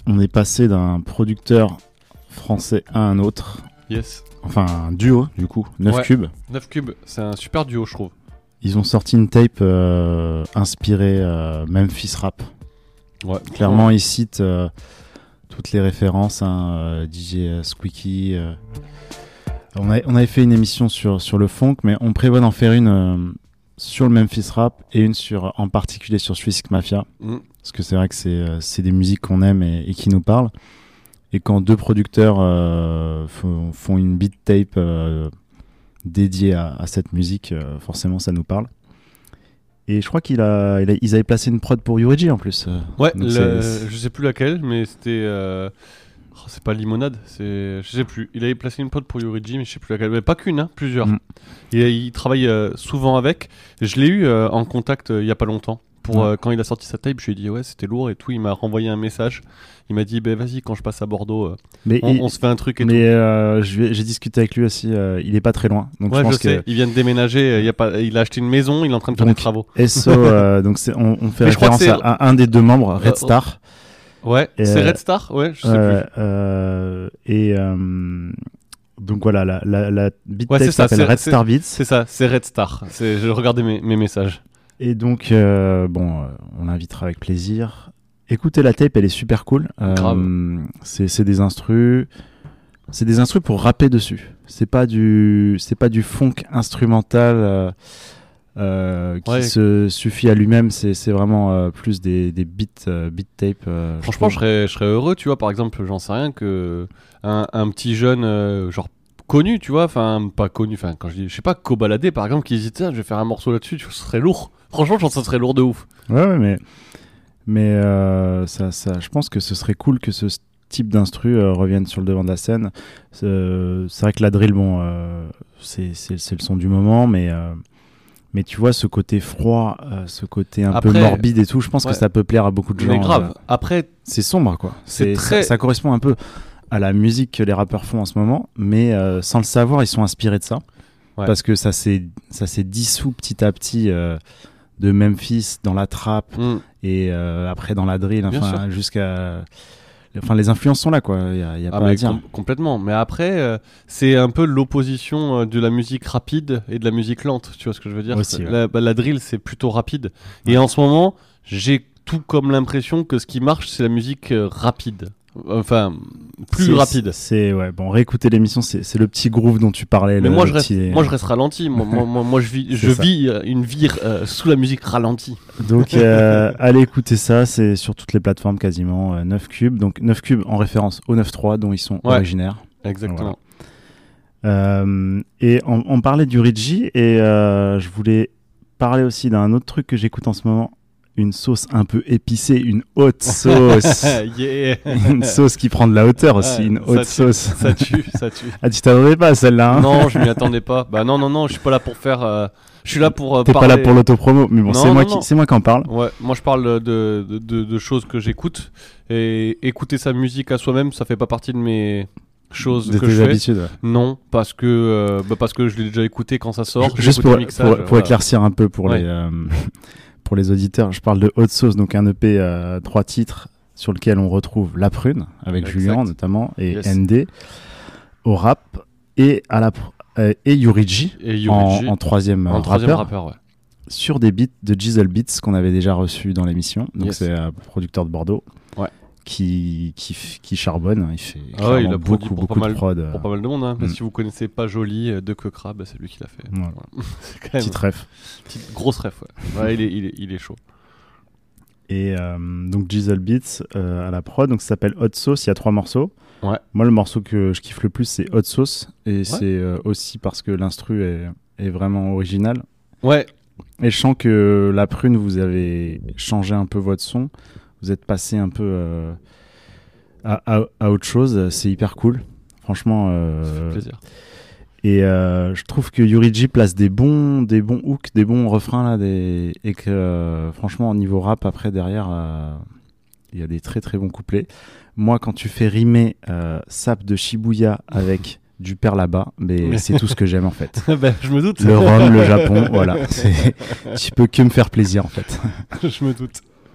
on est passé d'un producteur français à un autre. Yes. Enfin, un duo, du coup, neuf Ouais. Cubes. neuf Cubes, c'est un super duo, je trouve. Ils ont sorti une tape euh, inspirée euh, Memphis Rap. Ouais. Clairement, ils citent euh, toutes les références, hein, euh, D J euh, Squeaky. euh. On, a, on avait fait une émission sur, sur le funk, mais on prévoit d'en faire une euh, sur le Memphis Rap et une sur, en particulier sur Swiss Mafia. Mm. Parce que c'est vrai que c'est, euh, c'est des musiques qu'on aime et, et qui nous parlent. Et quand deux producteurs euh, font, font une beat tape euh, dédiée à, à cette musique, euh, forcément ça nous parle. Et je crois qu'il a, il a, ils avaient placé une prod pour Yuri G en plus. euh. Ouais, Donc le- c'est- je sais plus laquelle, mais c'était. euh, oh, c'est pas Limonade, c'est. Je sais plus. Il avait placé une prod pour Yuri G, mais je sais plus laquelle. Mais pas qu'une, hein, plusieurs. Mm. Il, il travaille euh, souvent avec. Je l'ai eu euh, en contact euh, il y a pas longtemps. Pour, Ouais. euh, quand il a sorti sa tape, je lui ai dit ouais, c'était lourd et tout. Il m'a renvoyé un message. Il m'a dit bah, vas-y, quand je passe à Bordeaux, euh, Mais on, il- on se fait un truc et Mais euh, je vais- j'ai discuté avec lui aussi, euh, il est pas très loin. Donc tout. Ouais, je je, pense sais. que Il vient de déménager. euh, Il, y a pas, il a acheté une maison. Il est en train de faire Donc, des travaux. S O, euh, donc c'est, on, on fait Mais je crois référence que c'est- à, à un des deux membres, Red Euh, Star. Ouais, Et, c'est euh, Red Star. Ouais, je sais Euh, plus. euh, et euh, donc voilà, la, la, la beat Ouais, tape c'est ça, s'appelle c'est- Red c'est- Star Beats. C'est ça, c'est Red Star. C'est, je regardais mes, mes messages. Et donc, euh, bon, euh, on l'invitera avec plaisir. Écoutez la tape, elle est super cool. Euh, Grave. c'est, c'est des instrus, c'est des instrus pour rapper dessus. C'est pas du, c'est pas du funk instrumental euh, euh, qui Ouais. se suffit à lui-même. C'est, c'est vraiment euh, plus des, des beats, euh, beat tape. euh, Franchement, je trouve. serais, je serais heureux, tu vois, par exemple, j'en sais rien, que un, un petit jeune, euh, genre connu, tu vois, enfin, pas connu, enfin, quand je dis, je sais pas, Cobaladé, par exemple, qui dit, tiens, je vais faire un morceau là-dessus, tu vois, ce serait lourd. Franchement, je pense que ça serait lourd de ouf. Ouais, ouais, mais, mais euh, ça, ça, je pense que ce serait cool que ce type d'instru euh, revienne sur le devant de la scène. C'est, euh, c'est vrai que la drill, bon, euh, c'est, c'est, c'est le son du moment, mais, euh, mais tu vois, ce côté froid, euh, ce côté un Après, peu morbide et tout, je pense ouais. que ça peut plaire à beaucoup de gens. Mais grave. euh, Après, c'est sombre, quoi. C'est C'est, très- ça, ça correspond un peu à la musique que les rappeurs font en ce moment, mais euh, sans le savoir, ils sont inspirés de ça. Ouais. Parce que ça s'est, ça s'est dissous petit à petit euh, de Memphis dans la trap mm, et euh, après dans la drill, Bien enfin jusqu'à, enfin les influences sont là, quoi. Il y a, y a ah, pas mais à dire. com- complètement. Mais après, euh, c'est un peu l'opposition euh, de la musique rapide et de la musique lente, tu vois ce que je veux dire. Aussi, C'est- ouais. la, bah, la drill, c'est plutôt rapide. Et en ce moment, j'ai tout comme l'impression que ce qui marche, c'est la musique euh, rapide. Enfin, plus C'est- rapide. C'est ouais. Bon, réécouter l'émission, c'est, c'est le petit groove dont tu parlais. Mais le, moi le je, reste, petit- moi, je reste ralenti. Moi, moi, moi, moi, je vis, je C'est ça. vis euh, une vie euh, sous la musique ralentie. Donc euh, allez écouter ça, c'est sur toutes les plateformes quasiment. euh, neuf Cubes, donc neuf Cubes en référence au neuf trois dont ils sont Ouais. originaires. Exactement. Euh, et on, on parlait du Ridgy et euh, je voulais parler aussi d'un autre truc que j'écoute en ce moment, une sauce un peu épicée, une haute sauce, Yeah. une sauce qui prend de la hauteur aussi, Ouais, une ça haute tue, sauce. Ça tue, ça tue. Ah, tu t'attendais pas à celle-là, hein? Non, je m'y attendais pas. Bah non, non, non, je suis pas là pour faire. euh, Je suis là pour. euh, T'es pas parler- là pour l'autopromo, mais bon, Non, c'est non, moi non. qui, c'est moi qui en parle. Ouais, moi je parle de, de, de, de choses que j'écoute. Et écouter sa musique à soi-même, ça fait pas partie de mes choses De que tes je fais. habitudes. ouais. Non, parce que, euh, bah parce que je l'ai déjà écouté quand ça sort. Ju- j'ai Juste écouté pour, le mixage, pour, pour voilà. éclaircir un peu pour, Ouais. les, euh, pour les auditeurs, je parle de Haute Sauce, donc un E P euh, trois titres sur lequel on retrouve La Prune, avec Exact. Julien notamment, et Yes. N D au rap, et, à la, pr- euh, et Yuri Et en, Yuri en troisième, euh, en troisième rappeur, rappeur, ouais. sur des beats de Jizzle Beats qu'on avait déjà reçus dans l'émission. Donc Yes. c'est un producteur de Bordeaux. Ouais. Qui, qui, f- qui charbonne, il fait Ah ouais, il clairement a produit beaucoup, pour beaucoup pas de mal- prod. euh, Pour pas mal de monde, hein. Mm. Si vous connaissez pas Jolie euh, de Quecra, bah, c'est lui qui l'a fait. Voilà. Voilà. C'est quand même Petite ref. petite grosse ref, ouais. Ouais, il, est, il, est, il est chaud. Et euh, donc Jizzle Beats euh, à la prod, donc ça s'appelle Hot Sauce, il y a trois morceaux. Ouais. Moi le morceau que je kiffe le plus c'est Hot Sauce, et c'est euh, aussi parce que l'instru est, est vraiment original. Ouais, Et je sens que La Prune, vous avez changé un peu votre son, vous êtes passé un peu euh, à, à, à autre chose, c'est hyper cool. Franchement, euh, plaisir. et euh, je trouve que Yuri G place des bons, des bons hooks, des bons refrains là, des... et que euh, franchement au niveau rap après derrière, euh, il y a des très très bons couplets. Moi quand tu fais rimer euh, Sap de Shibuya avec du père là-bas, mais c'est tout ce que j'aime en fait. Ben, je me doute. Le Rhum, le Japon, voilà. C'est... Tu peux que me faire plaisir en fait. Je me doute.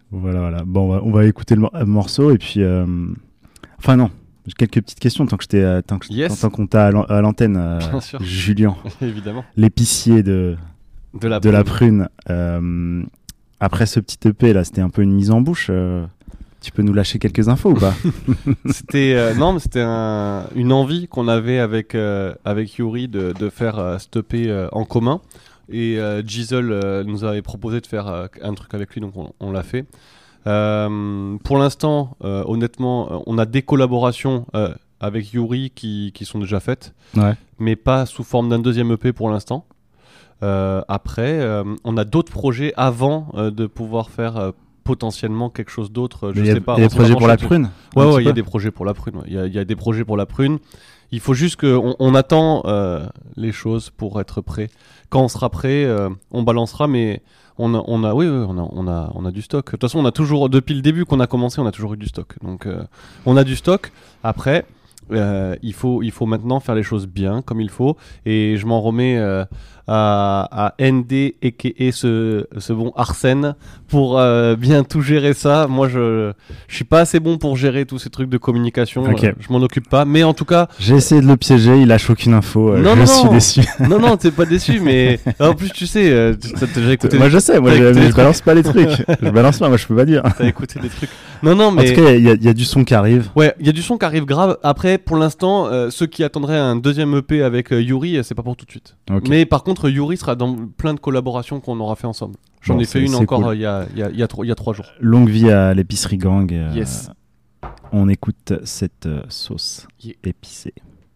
Voilà, voilà. Bon, on va, on va écouter le mor- morceau et puis. Euh... Enfin, non. J'ai quelques petites questions tant que j'étais, euh, tant, que, Yes. tant qu'on t'a à, l'an- à l'antenne, euh, Bien sûr. Julien, Évidemment. l'épicier de, De la de la prune. Euh, après ce petit E P là, c'était un peu une mise en bouche. euh, tu peux nous lâcher quelques infos ou pas? C'était euh, non, mais c'était un- une envie qu'on avait avec euh, avec Yuri de, de faire euh, cet E P euh, en commun. Et euh, Giselle euh, nous avait proposé de faire euh, un truc avec lui, donc on, on l'a fait. Euh, pour l'instant, euh, honnêtement, euh, on a des collaborations euh, avec Yuri qui, qui sont déjà faites, Ouais. mais pas sous forme d'un deuxième E P pour l'instant. Euh, après, euh, on a d'autres projets avant euh, de pouvoir faire euh, potentiellement quelque chose d'autre. Je Il y a, sais pas. il y a on des s'est pas projets penché pour la là-dessus. prune. Ouais, un ouais, petit il y a peu. des projets pour la prune. ouais. Il y, a- il y a des projets pour la prune. Il faut juste qu'on on attend euh, les choses pour être prêt. Quand on sera prêt, euh, on balancera, mais on a, on a, oui, oui, on a, on a, on a du stock. De toute façon, on a toujours, depuis le début qu'on a commencé, on a toujours eu du stock. Donc, euh, on a du stock. Après, euh, il faut, il faut maintenant faire les choses bien, comme il faut. Et je m'en remets euh, à, à N D et ce, ce bon Arsène pour euh, bien tout gérer ça. Moi, je, je suis pas assez bon pour gérer tous ces trucs de communication. Ok. Euh, je m'en occupe pas. Mais en tout cas, J'ai essayé de le piéger, il lâche aucune info. euh, Non, je non, suis non. déçu. non, non, t'es pas déçu, mais en plus, tu sais, euh, tu- t'as déjà écouté. Moi des- je sais, moi t'as je, écouté mais des je balance pas les trucs. Je balance pas, moi je peux pas dire. T'as écouté des trucs. Non, non, En mais. tout cas, il y, a- il y a du son qui arrive. Ouais, il y a du son qui arrive grave. Après, pour l'instant, euh, ceux qui attendraient un deuxième E P avec euh, Yuri, euh, c'est pas pour tout de suite. Ok. Mais par contre, Yuri sera dans plein de collaborations qu'on aura fait ensemble. J'en Bon, ai fait c'est- une c'est encore cool. euh, il y, a, il y, a, il y, a trois- il y a trois jours. Longue vie à l'épicerie gang. euh, Yes. On écoute cette euh, sauce Yeah. épicée.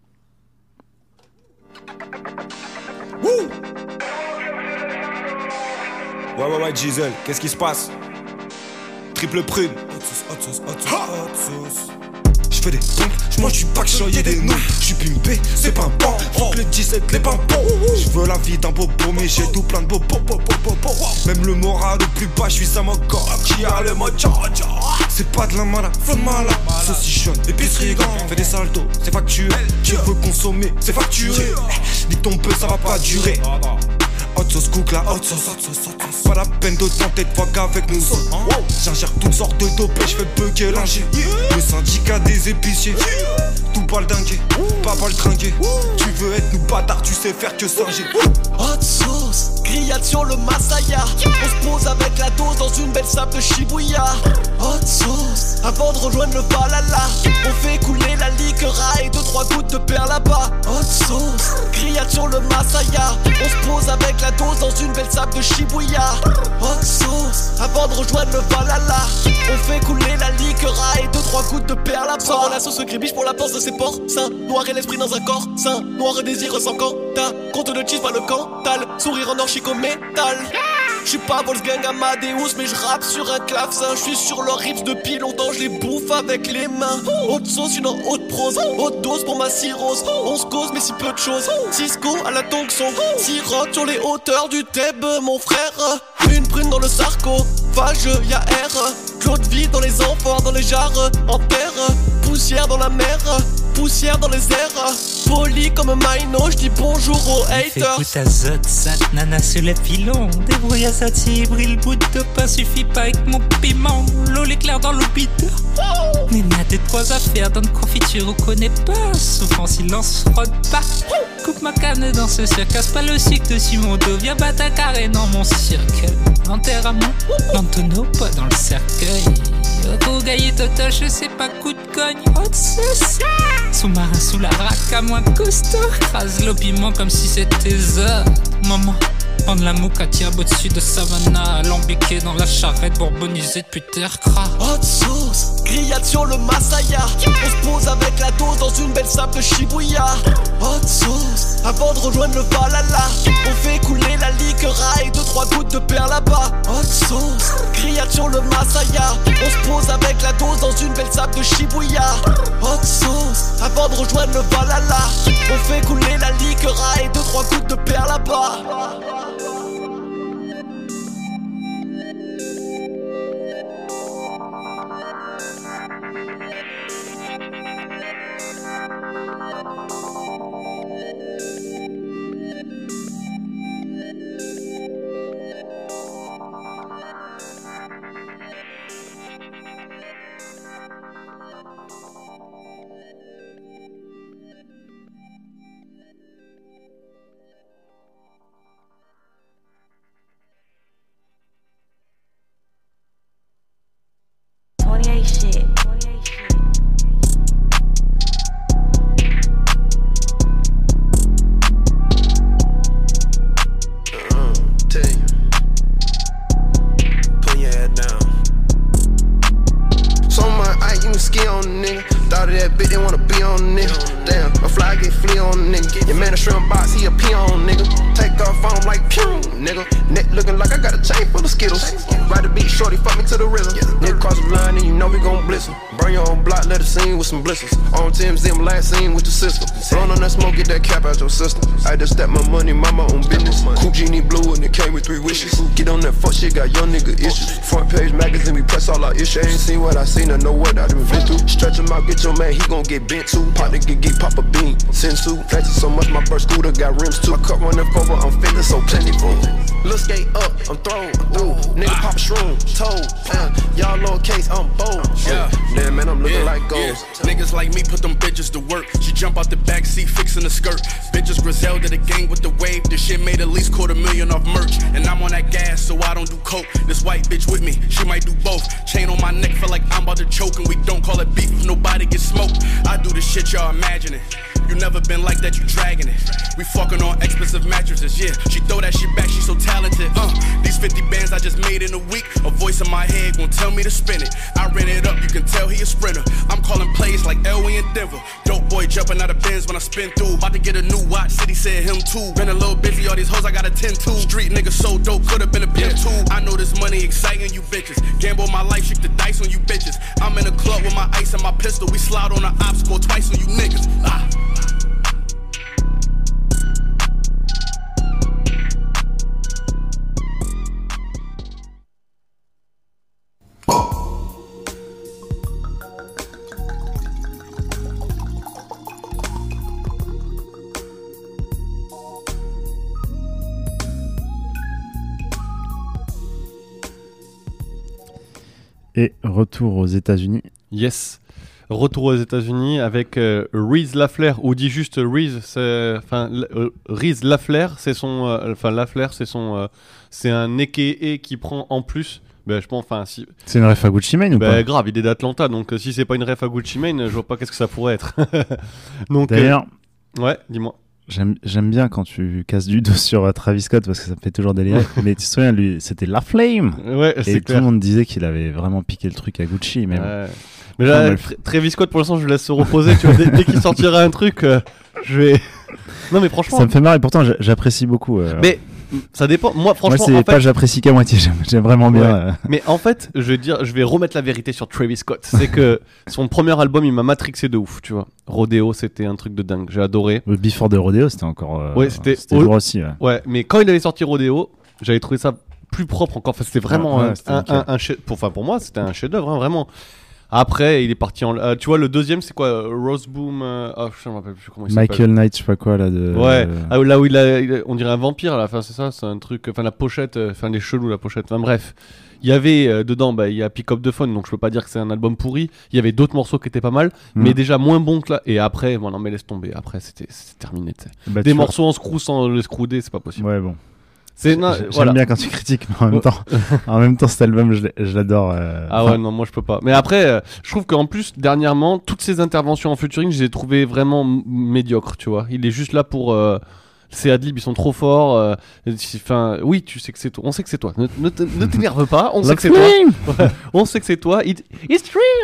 Ouais, ouais, ouais, Giselle, qu'est-ce qui se passe? Triple prune. Hot sauce, hot sauce, hot sauce, hot sauce. J'fais des pompes, j'mange du pack, j'envoie des noms. J'suis pimpé, c'est pas un pan. Faut que le dix-sept, les pimpons. J'veux la vie d'un bobo, mais j'ai tout plein de bobo. Même le moral au plus bas, j'suis ça mon corps. Qui a le mode tcha tcha. C'est pas de la malade, flow de malade. Saucichonne, épicerie gang. Fais des saltos, c'est facturé. Tu veux consommer, c'est facturé. Dis ton peu, ça va pas durer. Hot sauce cook la hot sauce, hot sauce, hot sauce. Pas la peine de tenter de fuck avec nous. J'ingère toutes sortes de dopés, j'fais bugger l'ingé. Le syndicat des épiciers. Tout pas le dinguer, pas pas le tringuer. Tu veux être nous bâtard, tu sais faire que singer. Hot sauce, grillade sur le Masaya. On se pose avec la dose dans une belle sable de Shibuya. Hot sauce, avant de rejoindre le Valhalla. On fait couler la liqueur et deux trois gouttes de perle là-bas. Hot sauce, grillade sur le Masaya. On se pose avec la dose dans une belle sable de Shibuya. Hot sauce, avant de rejoindre le Valhalla. On fait couler la liqueur et deux trois gouttes de perle là-bas. Sors la sauce gribiche pour la panse de ses porcins. Noir et l'esprit dans un corps sain. Noir et désir sans quentin. Compte de cheese par le cantal. Sourire en or chic au métal. J'suis pas Wolfgang Amadeus, mais j'rappe sur un clavecin. J'suis sur leurs rips depuis longtemps, j'les bouffe avec les mains. Haute sauce, une en haute prose. Haute dose pour ma cirrhose. On se cause, mais si peu de choses. Cisco à la Tonxon. Sirote sur les hauteurs du Thèbes, mon frère. Une prune dans le sarco. Phage, y'a R. Claude vie dans les amphores, dans les jarres. En terre. Poussière dans la mer. Poussière dans les airs. Poli comme Maino, j'dis bonjour aux Fais haters. goûte azote, ça nana sur les filons. Débrouille à ça, brille le bout de pain suffit pas avec mon piment. L'eau l'éclair dans l'hôpital. Mais il y a deux trois affaires dans de confiture, on connaît pas. Souvent silence frotte pas. Coupe ma canne dans ce cirque, casse pas le sucre dessus mon dos. Viens battre un carré dans mon cirque. Enterre à moi, dans le tonneau, pas dans le cercueil. Au gaillé total, je sais pas, coup de cogne. Hot sauce. Sous-marin sous la raque à moins costaud. Crase le piment comme si c'était ça. Maman, prendre la mouque à tire au-dessus de Savannah. Alambiqué dans la charrette, bourbonisée depuis terre cra. Hot sauce, grillade sur le Masaya. On se pose avec la dose dans une belle sable de Shibuya. Hot sauce, avant de rejoindre le Valhalla. On fait couler la liqueur et deux trois gouttes de perle là-bas. Hot sauce, grillade sur le Masaya. On se pose avec la dose dans une belle sable de Shibuya. Hot sauce, avant de rejoindre le Valhalla. On fait couler la liqueur et deux trois gouttes de perle là-bas. Shouted that bitch, they wanna be on the nigga. Damn, a fly get flea on the nigga. Your man a shrimp box, he a pee on nigga. Take off on him like pew, nigga. Neck looking like I got a chain full of Skittles. Ride the beat, shorty, fuck me to the rhythm. Nigga cross the line and you know we gon' bliss him. Burn your own block, let it sing with some blisters. On T M Z, I'm last scene with your sister. Blowing on that smoke, get that cap out your system. I just step my money, mind my own business. Cool genie blue and it came with three wishes. Get on that fuck shit, got young nigga issues. Front page magazine, we press all our issues. Ain't seen what I seen, I know what I done been through. Stretch him out, get your man, he gon' get bent too. Pop nigga, get pop a bean. Sensu, flexing so much, my first scooter got rims too. My cup running over, I'm feeling so plentiful. Look skate up, I'm thrown, ooh. Nigga pop a shroom, toe, uh, y'all lowercase, I'm bold. Yeah, yeah man, I'm looking yeah, like gold. Yeah. Niggas like me put them bitches to work. She jump out the back seat, fixing the skirt. Bitches Griselda the gang with the wave. This shit made at least quarter million off merch. And I'm on that gas, so I don't do coke. This white bitch with me, she might do both. Chain on my neck, feel like I'm about to choke. And we don't call it beef if nobody gets smoked. I do the shit y'all imagining. You never been like that, you dragging it. We fucking on expensive mattresses, yeah. She throw that shit back, she so talented. Uh, these fifty bands I just made in a week. A voice in my head gon' tell me to spin it. I ran it up, you can tell he a sprinter. I'm calling plays like Elway in Denver. Dope boy jumping out of Benz when I spin through. About to get a new watch, City said him too. Been a little busy, all these hoes I got a ten to. Street nigga so dope, could've been a pimp too. I know this money exciting you bitches. Gamble my life, shoot the dice on you bitches. I'm in a club with my ice and my pistol. We slide on the obstacle twice on you niggas. Ah. Et retour aux États-Unis. Yes. Retour aux États-Unis avec euh, Reese Laflair, ou dit juste Reese, enfin euh, Reese Laflair, c'est son, enfin euh, Laflair, c'est son, euh, c'est un A K A qui prend en plus. Ben, je pense, enfin si. C'est une ref à Gucci Mane ou ben, pas? Grave, il est d'Atlanta, donc euh, si c'est pas une ref à Gucci Mane, je vois pas qu'est-ce que ça pourrait être. donc. D'ailleurs. Euh, ouais, dis-moi. J'aime, j'aime bien quand tu casses du dos sur uh, Travis Scott parce que ça me fait toujours délirer. Mais tu te souviens, lui, c'était La Flame. Ouais, c'est Et clair. tout le monde disait qu'il avait vraiment piqué le truc à Gucci. Mais, ouais. bon. mais là, Tra- Travis Scott, pour l'instant, je le laisse se reposer. Tu vois, dès, dès qu'il sortira un truc, euh, je vais. Non, mais franchement. Ça me fait marrer. Pourtant, j'apprécie beaucoup. Euh... Mais. Ça dépend. Moi, franchement, Moi, c'est en pas fait... j'apprécie qu'à moitié. J'aime, j'aime vraiment bien. Ouais. Euh... Mais en fait, je vais dire, je vais remettre la vérité sur Travis Scott. C'est que son premier album, il m'a matrixé de ouf, tu vois. Rodeo, c'était un truc de dingue. J'ai adoré. Le Before de Rodeo, c'était encore. Euh... Ouais, c'était. C'était lourd aussi. Ouais. ouais, mais quand il avait sorti Rodeo, j'avais trouvé ça plus propre encore. Enfin, c'était vraiment ouais, un, ouais, c'était un, un, un chef. Pour, enfin, pour moi, c'était un chef-d'œuvre, hein, vraiment. Après, il est parti en. Euh, tu vois, le deuxième, c'est quoi euh, Rose Boom. Euh... Oh, je me rappelle plus comment il s'appelle. Michael Knight, je sais pas quoi là. De... Ouais. Ah, là où il a, il a, on dirait un vampire à la fin, c'est ça. C'est un truc. Enfin, la pochette. Enfin, les chelous, la pochette. Enfin, bref. Il y avait euh, dedans, bah, il y a Pick Up the Phone, donc je peux pas dire que c'est un album pourri. Il y avait d'autres morceaux qui étaient pas mal, mmh. mais déjà moins bons que là. Et après, bon, non, mais laisse tomber. Après, c'était, c'était terminé. Bah, des morceaux vois. en screw sans le screwder, c'est pas possible. Ouais, bon. C'est, non, J'aime voilà. bien quand tu critiques, mais en même temps, en même temps cet album, je, je l'adore. Euh, ah ouais, non, moi je peux pas. Mais après, euh, je trouve qu'en plus, dernièrement, toutes ces interventions en featuring, je les ai trouvées vraiment m- médiocres, tu vois. Il est juste là pour. Euh, Ces adlibs, ils sont trop forts. Enfin, euh, oui, tu sais que c'est toi. On sait que c'est toi. Ne, ne, ne t'énerve pas. On sait que c'est toi. Ouais, on sait que c'est toi. It, it's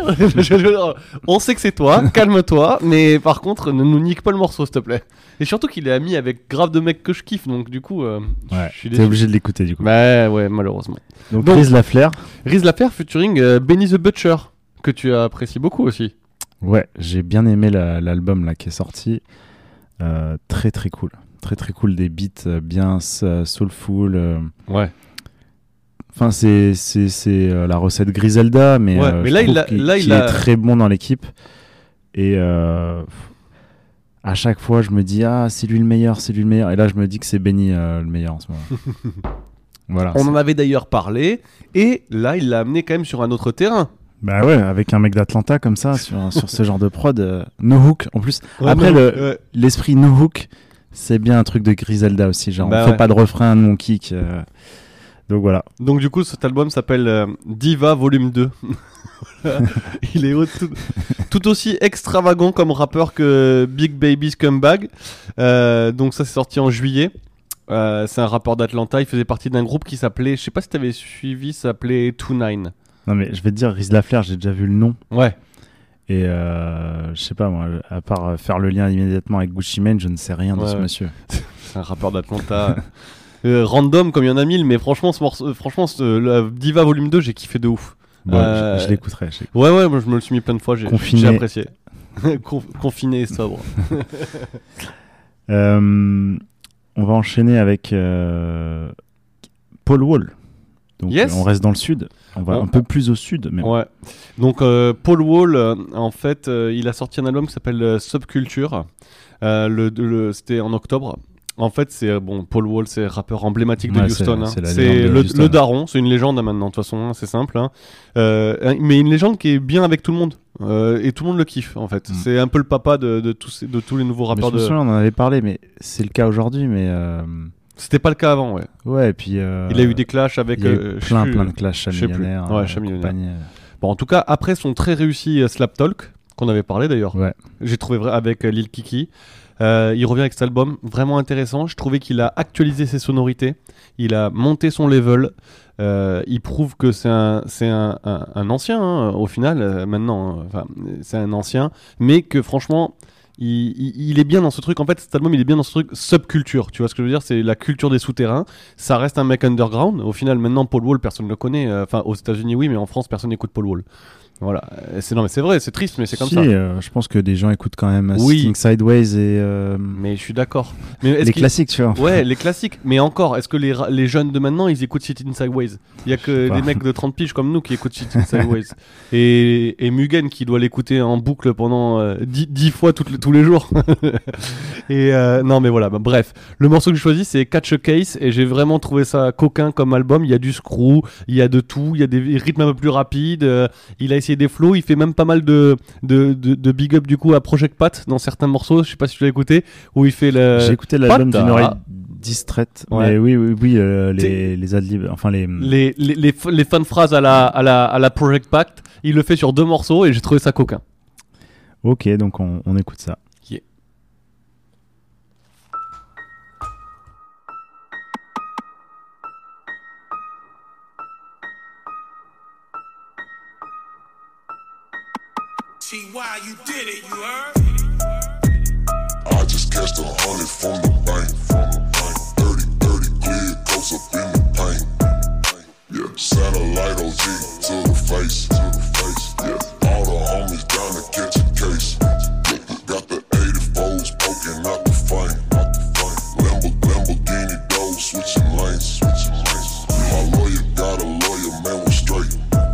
true. On sait que c'est toi. Calme-toi. Mais par contre, ne nous nique pas le morceau, s'il te plaît. Et surtout qu'il est ami avec grave de mecs que je kiffe. Donc du coup, euh, ouais, je suis t'es obligé de l'écouter du coup. Bah ouais, malheureusement. Donc, donc Reese Laflair. Reese Laflair featuring euh, Benny the Butcher, que tu apprécies beaucoup aussi. Ouais, j'ai bien aimé la, l'album là qui est sorti. Euh, très très cool. Très très cool, des beats bien euh, soulful. Euh... Ouais. Enfin, c'est, c'est, c'est euh, la recette Griselda, mais, ouais, euh, mais je là, trouve il, a, qu'il, là, qu'il il a... est très bon dans l'équipe. Et euh, à chaque fois, je me dis, ah, c'est lui le meilleur, c'est lui le meilleur. Et là, je me dis que c'est Benny euh, le meilleur en ce moment. Voilà. On c'est... en avait d'ailleurs parlé, et là, il l'a amené quand même sur un autre terrain. Bah ouais, avec un mec d'Atlanta comme ça, sur, sur ce genre de prod. Euh, no hook, en plus. Ouais, Après, no, le, ouais. l'esprit no hook, c'est bien un truc de Griselda aussi. Genre, bah on fait ouais. pas de refrain, nous on kick. Euh... Donc voilà. Donc du coup, cet album s'appelle euh, Diva Volume deux. Il est tout, tout aussi extravagant comme rappeur que Big Baby Scumbag. Euh, donc ça, c'est sorti en juillet. Euh, c'est un rappeur d'Atlanta. Il faisait partie d'un groupe qui s'appelait, je sais pas si t'avais suivi, ça s'appelait Two Nine. Non mais je vais te dire, Reese Laflair, j'ai déjà vu le nom. Ouais. Et euh, je sais pas moi, à part faire le lien immédiatement avec Gucci Mane, je ne sais rien de Ouais, ce ouais. monsieur. C'est un rappeur d'Atlanta. euh, random comme il y en a mille, mais franchement, ce morceau, franchement, ce, le Diva Volume deux, j'ai kiffé de ouf. Bon, Euh, je, je l'écouterai. je l'écouterai. Ouais, ouais, moi je me le suis mis plein de fois, j'ai, Confiné. j'ai apprécié. Con- Confiné et sobre. Euh, on va enchaîner avec euh, Paul Wall. Donc Yes. euh, on reste dans le sud. On va On- un peu plus au sud. Mais Ouais. Donc euh, Paul Wall, euh, en fait, euh, il a sorti un album qui s'appelle euh, Subculture. Euh, le, le- c'était en octobre. En fait, c'est euh, bon, Paul Wall, c'est rappeur emblématique de Ouais, c'est- Houston. hein. c'est la C'est légende de le, Houston. le daron, c'est une légende hein, maintenant. De toute façon, hein, c'est simple. hein. Euh, mais une légende qui est bien avec tout le monde. Euh, et tout le monde le kiffe en fait. Mm. C'est un peu le papa de, de, tous, ces- de tous les nouveaux Mais rappeurs je me de. souviens, on en avait parlé, mais c'est le cas aujourd'hui. Mais euh, C'était pas le cas avant, ouais. ouais, et puis euh, Il a eu des clashs avec. il y a eu euh, je plein, sais plein plus, de clashs je sais plus. millionnaires. Ouais, chez Millionnaire. compagnie. Bon, en tout cas, après son très réussi euh, Slap Talk, qu'on avait parlé d'ailleurs, Ouais. j'ai trouvé vrai avec euh, Lil Kiki. Euh, il revient avec cet album vraiment intéressant. Je trouvais qu'il a actualisé ses sonorités, il a monté son level. Euh, il prouve que c'est un, c'est un, un, un ancien hein, au final. euh, maintenant, hein, enfin, c'est un ancien, mais que franchement. Il, il, il est bien dans ce truc. En fait, cet album, il est bien dans ce truc subculture. Tu vois ce que je veux dire? C'est la culture des souterrains. Ça reste un mec underground. Au final, maintenant, Paul Wall, personne ne le connaît. Euh, Enfin, aux États-Unis, oui, mais en France, personne n'écoute Paul Wall. Voilà. Euh, C'est non, mais c'est vrai. C'est triste, mais c'est comme Si, ça. euh, je pense que des gens écoutent quand même Oui. Sitting Sideways et euh, Mais je suis d'accord. Mais est-ce les qu'il- classiques, tu vois. Ouais, les classiques. Mais encore, est-ce que les, ra- les jeunes de maintenant, ils écoutent Sitting Sideways? Il y a que sais des pas. mecs de trente piges comme nous qui écoutent Sitting Sideways. Et, et Mugen qui doit l'écouter en boucle pendant euh, dix fois toutes les- tous les jours. Et euh, non, mais voilà. Bah, bref, le morceau que j'ai choisi, c'est Catch a Case. Et j'ai vraiment trouvé ça coquin comme album. Il y a du screw, il y a de tout. Il y a des rythmes un peu plus rapides. euh, il a essayé des flows. Il fait même pas mal de, de, de, de big up du coup à Project Pat dans certains morceaux. Je sais pas si tu l'as écouté. Où il fait le. J'ai écouté l'album Pata. d'une oreille distraite. Ouais. Mais oui, oui, oui, euh, T'es- les, les adlibs, enfin les. les, les, les, f- les fins de phrases à la, à, la, à la Project Pact, il le fait sur deux morceaux et j'ai trouvé ça coquin. Ok, donc on, on écoute ça. Yeah. See why you did it, you heard? I just cashed a hundred from the bank. From the bank. thirty, thirty clear, close up in the paint. Yeah, satellite O G to the face. To the face. Yeah, all the homies down to catch a case. Got the eighty-fours poking out the frame. Out the frame. Lambo, Lamborghini doors switching lanes. Switching lanes. My lawyer got a lawyer, man, was straight.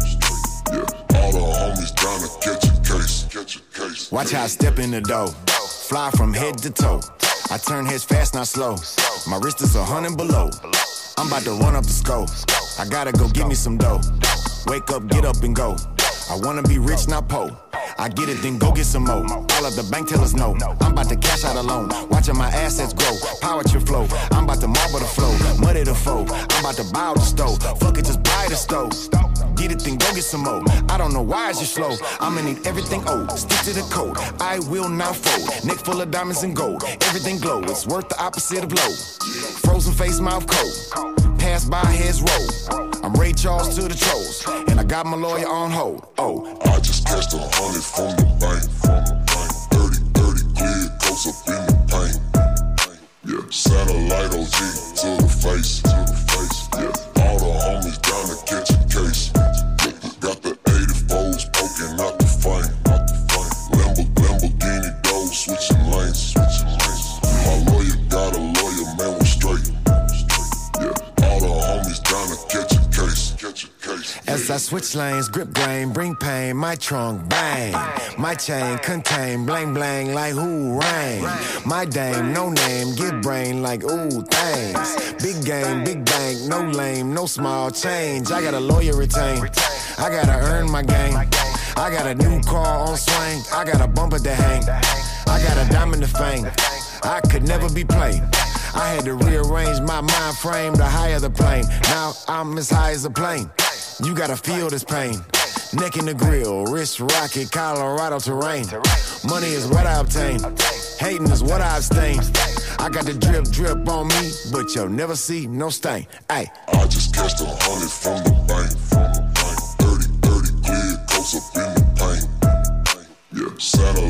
Yeah, all the homies down to catch a case. Catch a case. Watch how I step in the door. Fly from head to toe. I turn heads fast, not slow. My wrist is a hundred below. I'm about to run up the scope. I gotta go get me some dough. Wake up, get up and go. I wanna be rich, not poor. I get it, then go get some more. All of the bank tellers know. I'm about to cash out a loan. Watching my assets grow. Power to flow. I'm about to marble the flow. Muddy the foe. I'm about to buy out the stove. Fuck it, just buy the stove. Get it, then go get some more. I don't know why it's just slow. I'ma need everything old. Stick to the code. I will not fold. Neck full of diamonds and gold. Everything glow. It's worth the opposite of low. Frozen face, mouth cold. Pass by, heads roll. I'm Ray Charles to the trolls. And I got my lawyer on hold. Oh, I just cashed a hundred from the bank. From the bank. thirty, thirty clear, close up in the paint. Yeah, satellite O G to the face. To the face. Yeah, all the homies down to catch a case. Got the eighty-fours poking out the frame. Out the frame. Lambo, Lamborghini doors switching lanes. Switching lanes. My lawyer got a lawyer, man, was straight. Yeah, all the homies down to catch a case. Catch a case. as I switch lanes, grip grain, bring pain, my trunk bang. My chain contain blang blang like who rain. My dame, no name, get brain like ooh things. Big game, big bank, no lame, no small change. I got a lawyer retained. I gotta earn my game. I got a new car on swing. I got a bumper to hang. I got a diamond to fame. I could never be played. I had to rearrange my mind frame to higher the plane. Now I'm as high as a plane. You gotta feel this pain. Neck in the grill, wrist rocket, Colorado terrain. Money is what I obtain. Hating is what I abstain. I got the drip drip on me, but you'll never see no stain. Ay. I just cashed a hundred from the bank. From the bank. thirty, thirty clear, close up in the paint.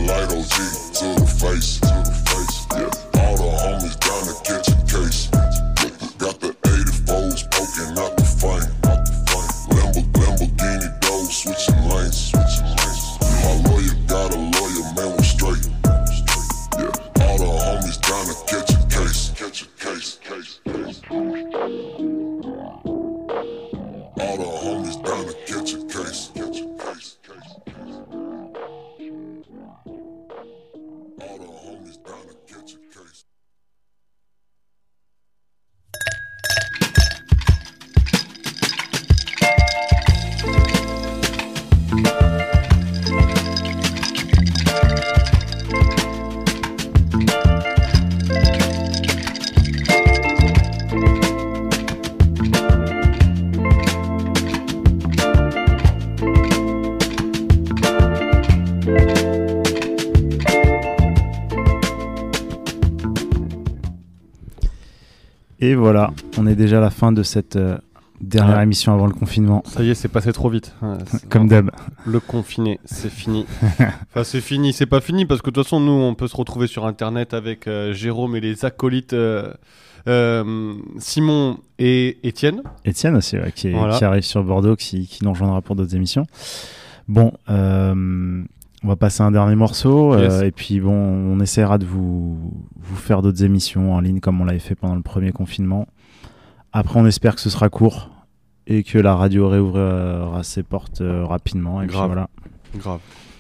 Satellite O G to the face. Yeah, all the homies down to catch a case. Got the eighty-fours poking out the frame. Lambo, Lamborghini doors switching lanes. My lawyer got a lawyer, man, was straight. Yeah, all the homies down to catch a case. Catch a case, case, case. All the homies down to catch a case. Catch a case, case, case. All the homies down to catch a case. Et voilà, on est déjà à la fin de cette euh, dernière Ouais. émission avant le confinement. Ça y est, c'est passé trop vite. Ouais, c'est- Comme d'hab. Le confiné, c'est fini. Enfin, c'est fini, c'est pas fini parce que de toute façon, nous, on peut se retrouver sur Internet avec euh, Jérôme et les acolytes euh, euh, Simon et Étienne. Étienne aussi, ouais, qui, est- Voilà. qui arrive sur Bordeaux, qui, qui nous rejoindra pour d'autres émissions. Bon, euh, on va passer un dernier morceau, Yes. euh, et puis bon, on essaiera de vous, vous faire d'autres émissions en ligne comme on l'avait fait pendant le premier confinement. Après, on espère que ce sera court et que la radio réouvrira ses portes euh, rapidement. Et puis Grave. voilà. Grave.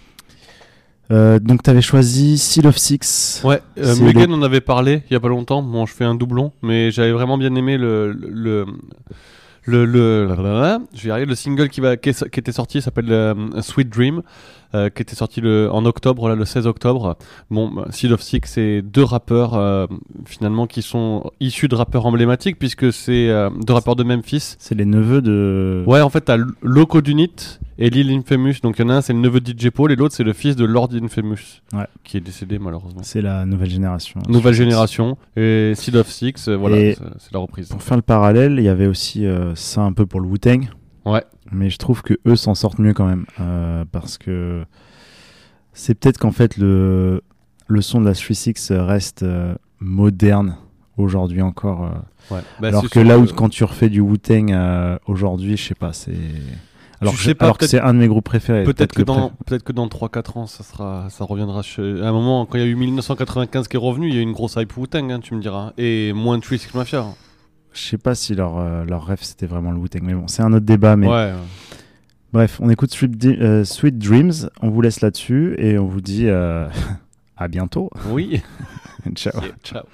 Euh, donc, tu avais choisi Seal of Six. Ouais, euh, C'est Megan le- en avait parlé il y a pas longtemps. Bon, je fais un doublon, mais j'avais vraiment bien aimé le le le, le, le- je vais y arriver, le single qui va qui, est- qui était sorti, s'appelle euh, Sweet Dream, euh, qui était sorti le, en octobre, là, le seize octobre. Bon, bah, Seal of Six, c'est deux rappeurs euh, finalement qui sont issus de rappeurs emblématiques puisque c'est euh, deux rappeurs de Memphis. C'est les neveux de. Ouais, en fait, t'as Loco Dunit et Lil Infamous. Donc, il y en a un, c'est le neveu de D J Paul, et l'autre, c'est le fils de Lord Infamous, Ouais. qui est décédé malheureusement. C'est la nouvelle génération. Nouvelle génération. Et Seal of Six, euh, voilà, Et c'est c'est la reprise. Pour faire le parallèle, il y avait aussi euh, ça un peu pour le Wu-Tang. Ouais. Mais je trouve que eux s'en sortent mieux quand même. euh, parce que c'est peut-être qu'en fait, le, le son de la trois six reste euh, moderne aujourd'hui encore. euh. Ouais. Bah, alors c'est que sûr là où que- quand tu refais du Wu-Tang euh, aujourd'hui, je sais pas, c'est. Alors, Tu que, sais pas, alors que peut-être- c'est un de mes groupes préférés. Peut-être que, le dans, pré- peut-être que dans trois quatre ans, ça, sera, ça reviendra. Chez... À un moment, quand il y a eu mille neuf cent quatre-vingt-quinze qui est revenu, il y a eu une grosse hype Wu-Tang, hein, tu me diras. Et moins de trois six Mafia. Je sais pas si leur, euh, leur rêve c'était vraiment le Wu-Tang. Mais bon, c'est un autre débat. Mais... Ouais. ouais. Bref, on écoute Sweet, Di- euh, Sweet Dreams. On vous laisse là-dessus et on vous dit euh, à bientôt. Oui. Ciao. Yeah, ciao.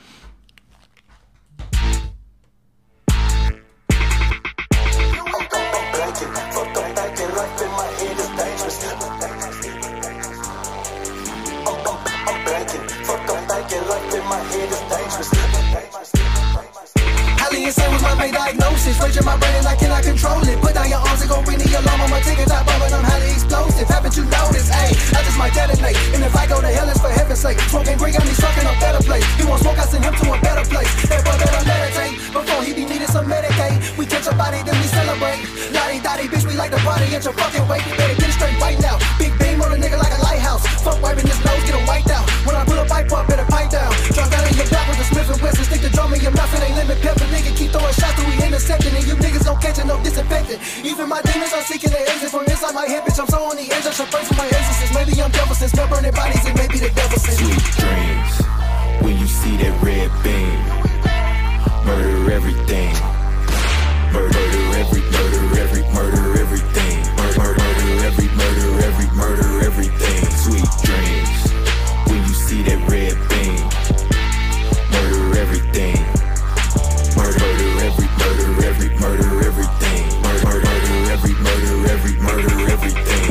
Highly insane was my main diagnosis. Rage in my brain and I cannot control it. Put down your arms and go ring the alarm on my ticket. I bomb and I'm highly explosive. Haven't you noticed? Ayy, I just might detonate. And if I go to hell, it's for heaven's sake. Smoking Green got me stuck in a better place. He won't smoke, I send him to a better place. That boy better meditate before he be needing some Medicaid. We catch a body, then we celebrate. Lottie dotty, bitch, we like the party at your fucking weight. Better get it straight right now. Big beam on a nigga like a lighthouse. Fuck wiping his nose, get him wiped out. When I pull a pipe up, better pipe down. Drop down in your back with a Smith and Wesson. Stick the drum in your mouth, it ain't limit pepper. Nigga keep throwing shots till we intercepting. And you niggas don't catch it, no disinfectant. Even my demons are seeking the exit from inside my head, bitch. I'm so on the edge, I should pray for my exorcist. Maybe I'm devil since smell burning bodies, and maybe the devil since. Sweet dreams, when you see that red beam, murder everything, murder every, murder every, murder everything, murder, murder every, murder every, murder everything. Sweet dreams, when you see that red beam, murder everything, murder, murder every, murder every, murder everything, murder, murder every, murder every, murder everything.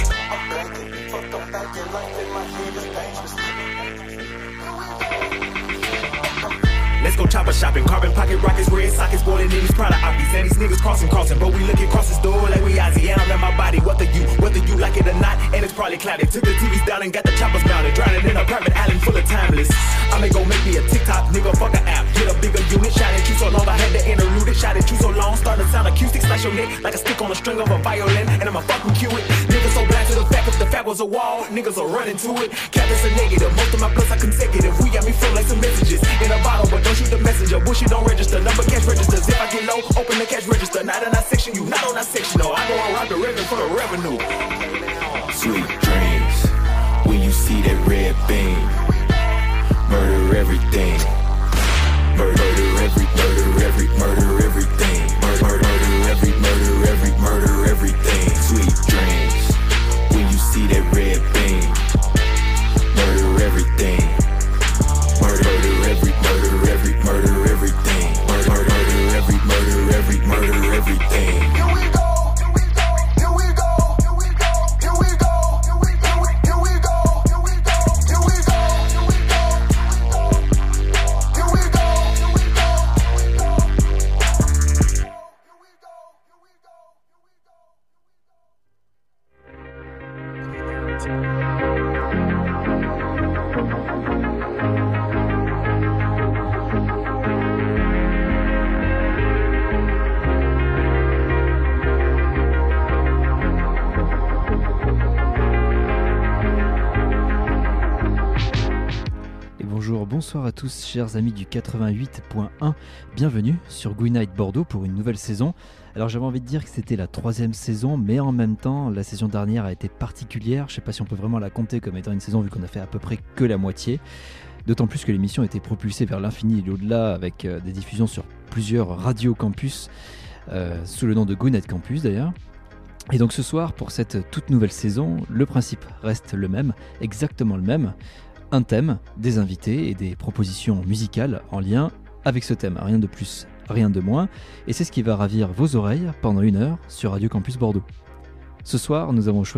Let's go chopper shopping, carbon pocket rockets, red sockets, boiling in these Prada oppies. And these niggas crossing, crossing, but we look across this door like we Ozzy. And I'm in my body, whether you, whether you like it or not, and it's probably clouded. Took the T Vs down and got the choppers mounted, drowning in a private island full of timeless. I may go make me a TikTok, nigga, fuck a app, get a bigger unit. Shot at you so long, I had to interlude it. Shot at you so long, starting to sound acoustic, slash your neck like a stick on a string of a violin. And I'm a fucking cue it, nigga so blind to the fact if the fat was a wall, niggas are running to it. Cap is a negative, most of my plus are consecutive. We got me feeling like some messages in a bottle, but don't shoot the messenger. Bullshit don't register, number cash registers. If I get low, open the cash register. Not in our section, you not on our section. No, I go and rob the revenue for the revenue. Sweet dreams, when you see that red beam, murder everything. Murder every, murder every, murder everything. Murder, murder every, murder every, murder everything. Sweet dreams, when you see that red beam, murder everything. Murder, murder every, murder every, murder everything. Murder, murder every, murder every, murder everything. Here we go. Bonsoir à tous, chers amis du quatre-vingt-huit point un. Bienvenue sur Good Night Bordeaux pour une nouvelle saison. Alors j'avais envie de dire que c'était la troisième saison, mais en même temps, la saison dernière a été particulière. Je ne sais pas si on peut vraiment la compter comme étant une saison vu qu'on a fait à peu près que la moitié. D'autant plus que l'émission a été propulsée vers l'infini et l'au-delà avec euh, des diffusions sur plusieurs radios campus, euh, sous le nom de Good Night Campus d'ailleurs. Et donc ce soir, pour cette toute nouvelle saison, le principe reste le même, exactement le même. Un thème, des invités et des propositions musicales en lien avec ce thème. Rien de plus, rien de moins. Et c'est ce qui va ravir vos oreilles pendant une heure sur Radio Campus Bordeaux. Ce soir, nous avons choisi